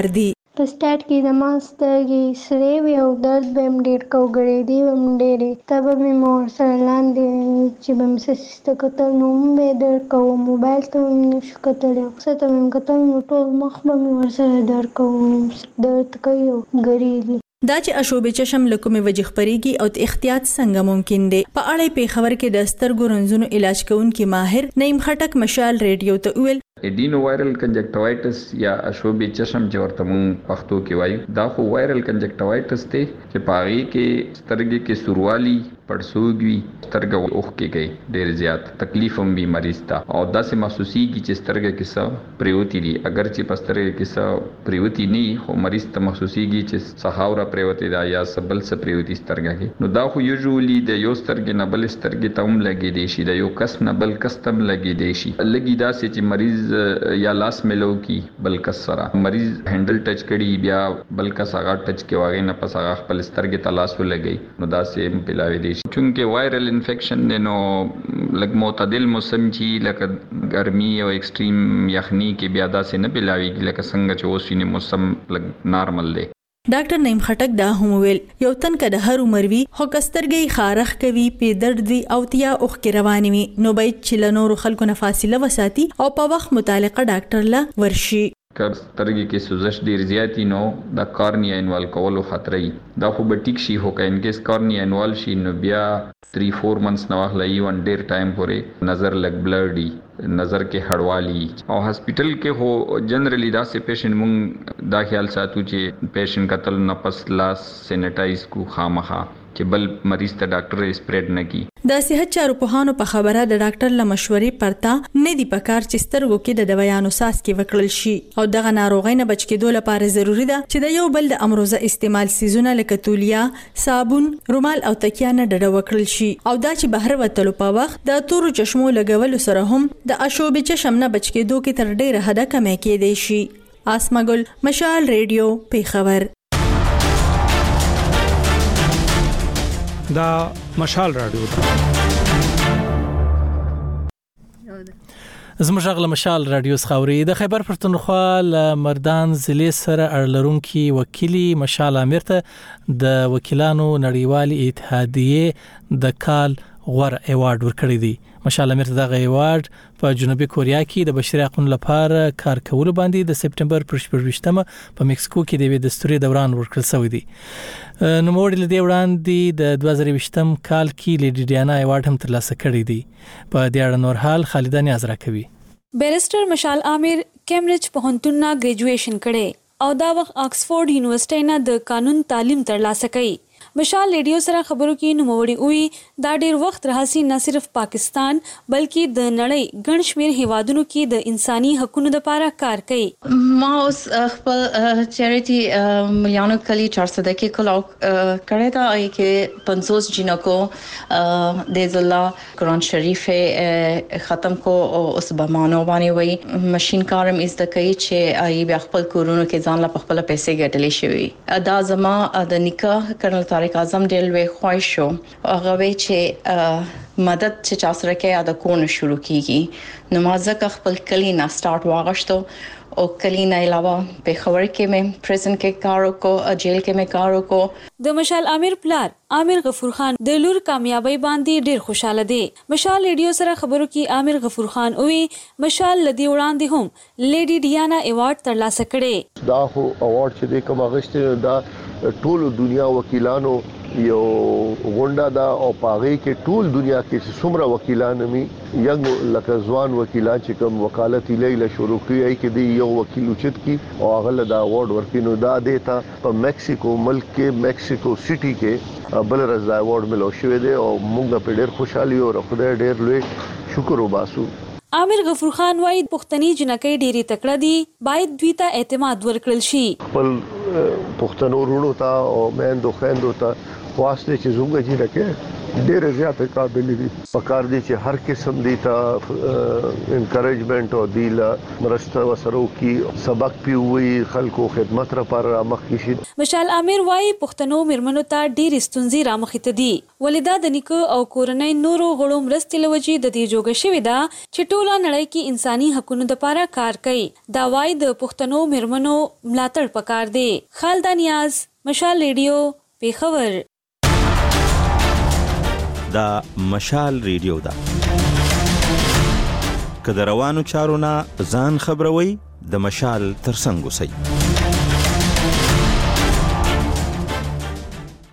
په سټارټ کې د ما سترګې سرې وې او درد به مې ډېر کوګړېدې به مې ډېرې، ته به مې مور سره لاندې چې به مې څه سیسته کتل نو به یې درد کوو، موبایل ته به مې نشو کتلی، څه ته به مې کتل نو ټول مخ به مې ورسره درد کوو، درد کوي او ګریږي. دا چې اشوبې چشم له کومې وجې خپرېږي او د احتیاط څنګه ممکن دی، په اړه پیښور کې د سترګو رنځونو علاج کوونکي ماهر نعیم خټک مشال ریډیو ته وویل ایډینو وایرل کنجکټیوایټس یا اشوبې چشم چې ورته مونږ پښتو کې وایو، دا خو وایرل کنجکټیوایټس دی چې په هغې کې سترګې کې سوروالی پړسوږ وي، سترګه اوښکې کوي ډېر زیات، تکلیف هم وي مریض ته او داسې محسوسېږي چې سترګه کې څه پریوتي دي، اگر چې په سترګه کې څه پریوتي نه خو مریض ته محسوسېږي چې څه خاوره پریوتې ده یا څه بل څه پریوتي سترګه کې. نو دا خو یوزولي د یو سترګې نه بل سترګې ته هم لګېدی شي، د یو کس نه بل کس ته هم لګېدی شي، لګي داسې چې مریض یا لاس ملو کی بل کس سره مریض هندل ټچ کړي بیا بل کس هغه ټچ کې واغې نه پس هغه خپل سترګې ته لاس ولګي نو دا سیم پلاوي دي. چونکه وایرل انفیکشن دی نو لږ معتدل موسم چې لکه ګرمي او ایکسټریم یخني کې بیا داسې نه پلاويږي لکه څنګه چې اوس یې موسم لږ نارمل دی. ډاکټر نعیم خټک دا هم ویل یو تن که د هر عمر وي خو کسترګي خارخ کوي پی درد وي او تیا اوخ کې رواني وي نو باید چې له نورو خلکو نه فاصله وساتي او په وخت متعلقه ډاکټر له ورشي. که سترګې کې سوزش ډیر زیاتی نو د کارنیا انوال کولو خطر ای دا خو به ټیک شي هو که انکیس کارنیا انوال شي نو بیا 3-4 منث نو واخلې ایون ډیر ټایم پورې نظر لګ بلډي نظر کې هړوالي او هسپټل کې هو جنرالي دا سه پیشنټ مونږ دا خیال ساتو چې پیشنټ قتل نه پس لاس سینټایز کو خامخا چې بل مریض ته ډاکټر سپریډ نه کی. د صحت چارو پوهانو په خبره د ډاکټر له مشورې پرته نه دی پکار چې سترګو کې د دوایانو ساس کې وکړل شي او دغه ناروغۍ نه بچ کېدو لپاره ضروری ده چې د یو بل د امروزه استعمال سیزونه لکه تولیا، صابون، رومال او تکیا نه ډډه وکړل شي او دا چې بهر وتلو په وخت د تورو چشمو لګولو سره هم د اشوبې چشم نه بچ کېدو کې تر ډیره حده کمې کېدای شي. آسما ګل، مشال ریډیو، پیښور. دا مشال رادیو زموږ غل مشال رادیو څخاوري د خیبر پښتونخوا ل مردان ضلع سره اړلرونکي وکیلی مشال امیر ته د وکیلانو نړیوالې اتحادیې د کال غوره ایوارډ ورکړی دی. مشال امیر ته دغه ایوارډ په جنوبي کوریا کې د بشري حقوقو لپاره کار کول باندې د سپټمبر پر 28مه په مکسیکو کې د دستوري دوران ورکړل شوی دی. نو موډل دی وړاندې د 2020م کال کې لیډي ډیانا ایوارډ هم ترلاسه کړی دی. په دې اړه نور حال خالد نیاز راکوي. بیرسټر مشال امیر کیمبرج پوهنتون نه ګریجویشن کړي او دا وخت آکسفورد یونیورسيټي نه د قانون تعلیم ترلاسه کړي. مشال ریډیو سره خبرو کې نوموړي وی دا ډیر وخت راهسي نه صرف پاکستان بلکې د نړۍ ګڼ شمیر هیوادونو کې د انساني حقوقو لپاره کار کوي. ما اوس خپل چیریټي مليانو کلی 400 کې کلاو کړی دا کې 50 جنکو د زلا قرآن شریف ختم کو اوس به مانو باندې وی ماشين کارم از د کوي چې ای بیا خپل کورونو کې ځان لا خپل پیسې ګټلې شوی دا زما د نکاح کړل طارق اعظم ډېر خوښ شو هغه وی چې مدد چې چا سره کې ادا کول شروع کیږي نو ما ځکه خپل کلی نه سٹارټ واغشتو او کلی نه علاوه په خبر کې مې پریزن کې کار وکړو جیل کې مې کار وکړو. د مشال امیر پلار امیر غفور خان د لور کامیابی باندې ډیر خوشاله دی. مشال ریډیو سره خبرو کې امیر غفور خان وی مشال لدی وړاندې هم لیډي ډیانا ایوارډ ترلاسه کړي. دا خو ایوارډ چې د کوم غشته دا ټول دنیا وکیلانو یو غونډه دا او پاغي کې ټول دنیا کې څومره وکیلان می یو لکه ځوان وکیلان چې کوم وکالت لیله شروع کړی کې دی یو وکیل اوچت کی او هغه دا ایوارډ ورکینو دا دیتا په میکسیکو ملک کې میکسیکو سټي کې بل راز دا ایوارډ ملو شوې دی او موږ په ډېر خوشحالي او خدای ډېر لوی شکر وباسو. امیر غفور خان وايي پښتني جنکې ډېری تکړه دي باید دوی ته اعتماد ورکړل شي. خپل پښتنو ورونو ته او میندو خويندو ته درخواست دی چې زموږ جنکه ډېر زیات قابل دي په کار دي چې هر قسم دي ته انکریجمنت او دیلا مرسته وسرو کی سبق پیوي خلکو خدمت لپاره مخ کې شي. مشال عامر وايي پښتنو میرمنو ته ډېر ستونزې رامخې دي ولدا د نیکه او کورنۍ نورو غړو مرستې لوجي د دې جوګه شوې ده چې ټوله نړۍ کې انساني حقوقو لپاره کار کوي. دا وايي د پښتنو میرمنو ملاتړ پکار دی. خالد نیاز، مشال ریډیو، پیښور. دا مشال ریډیو ده. که د روانو چارو نه ځان خبروي د مشال ترڅنګ اوسئ.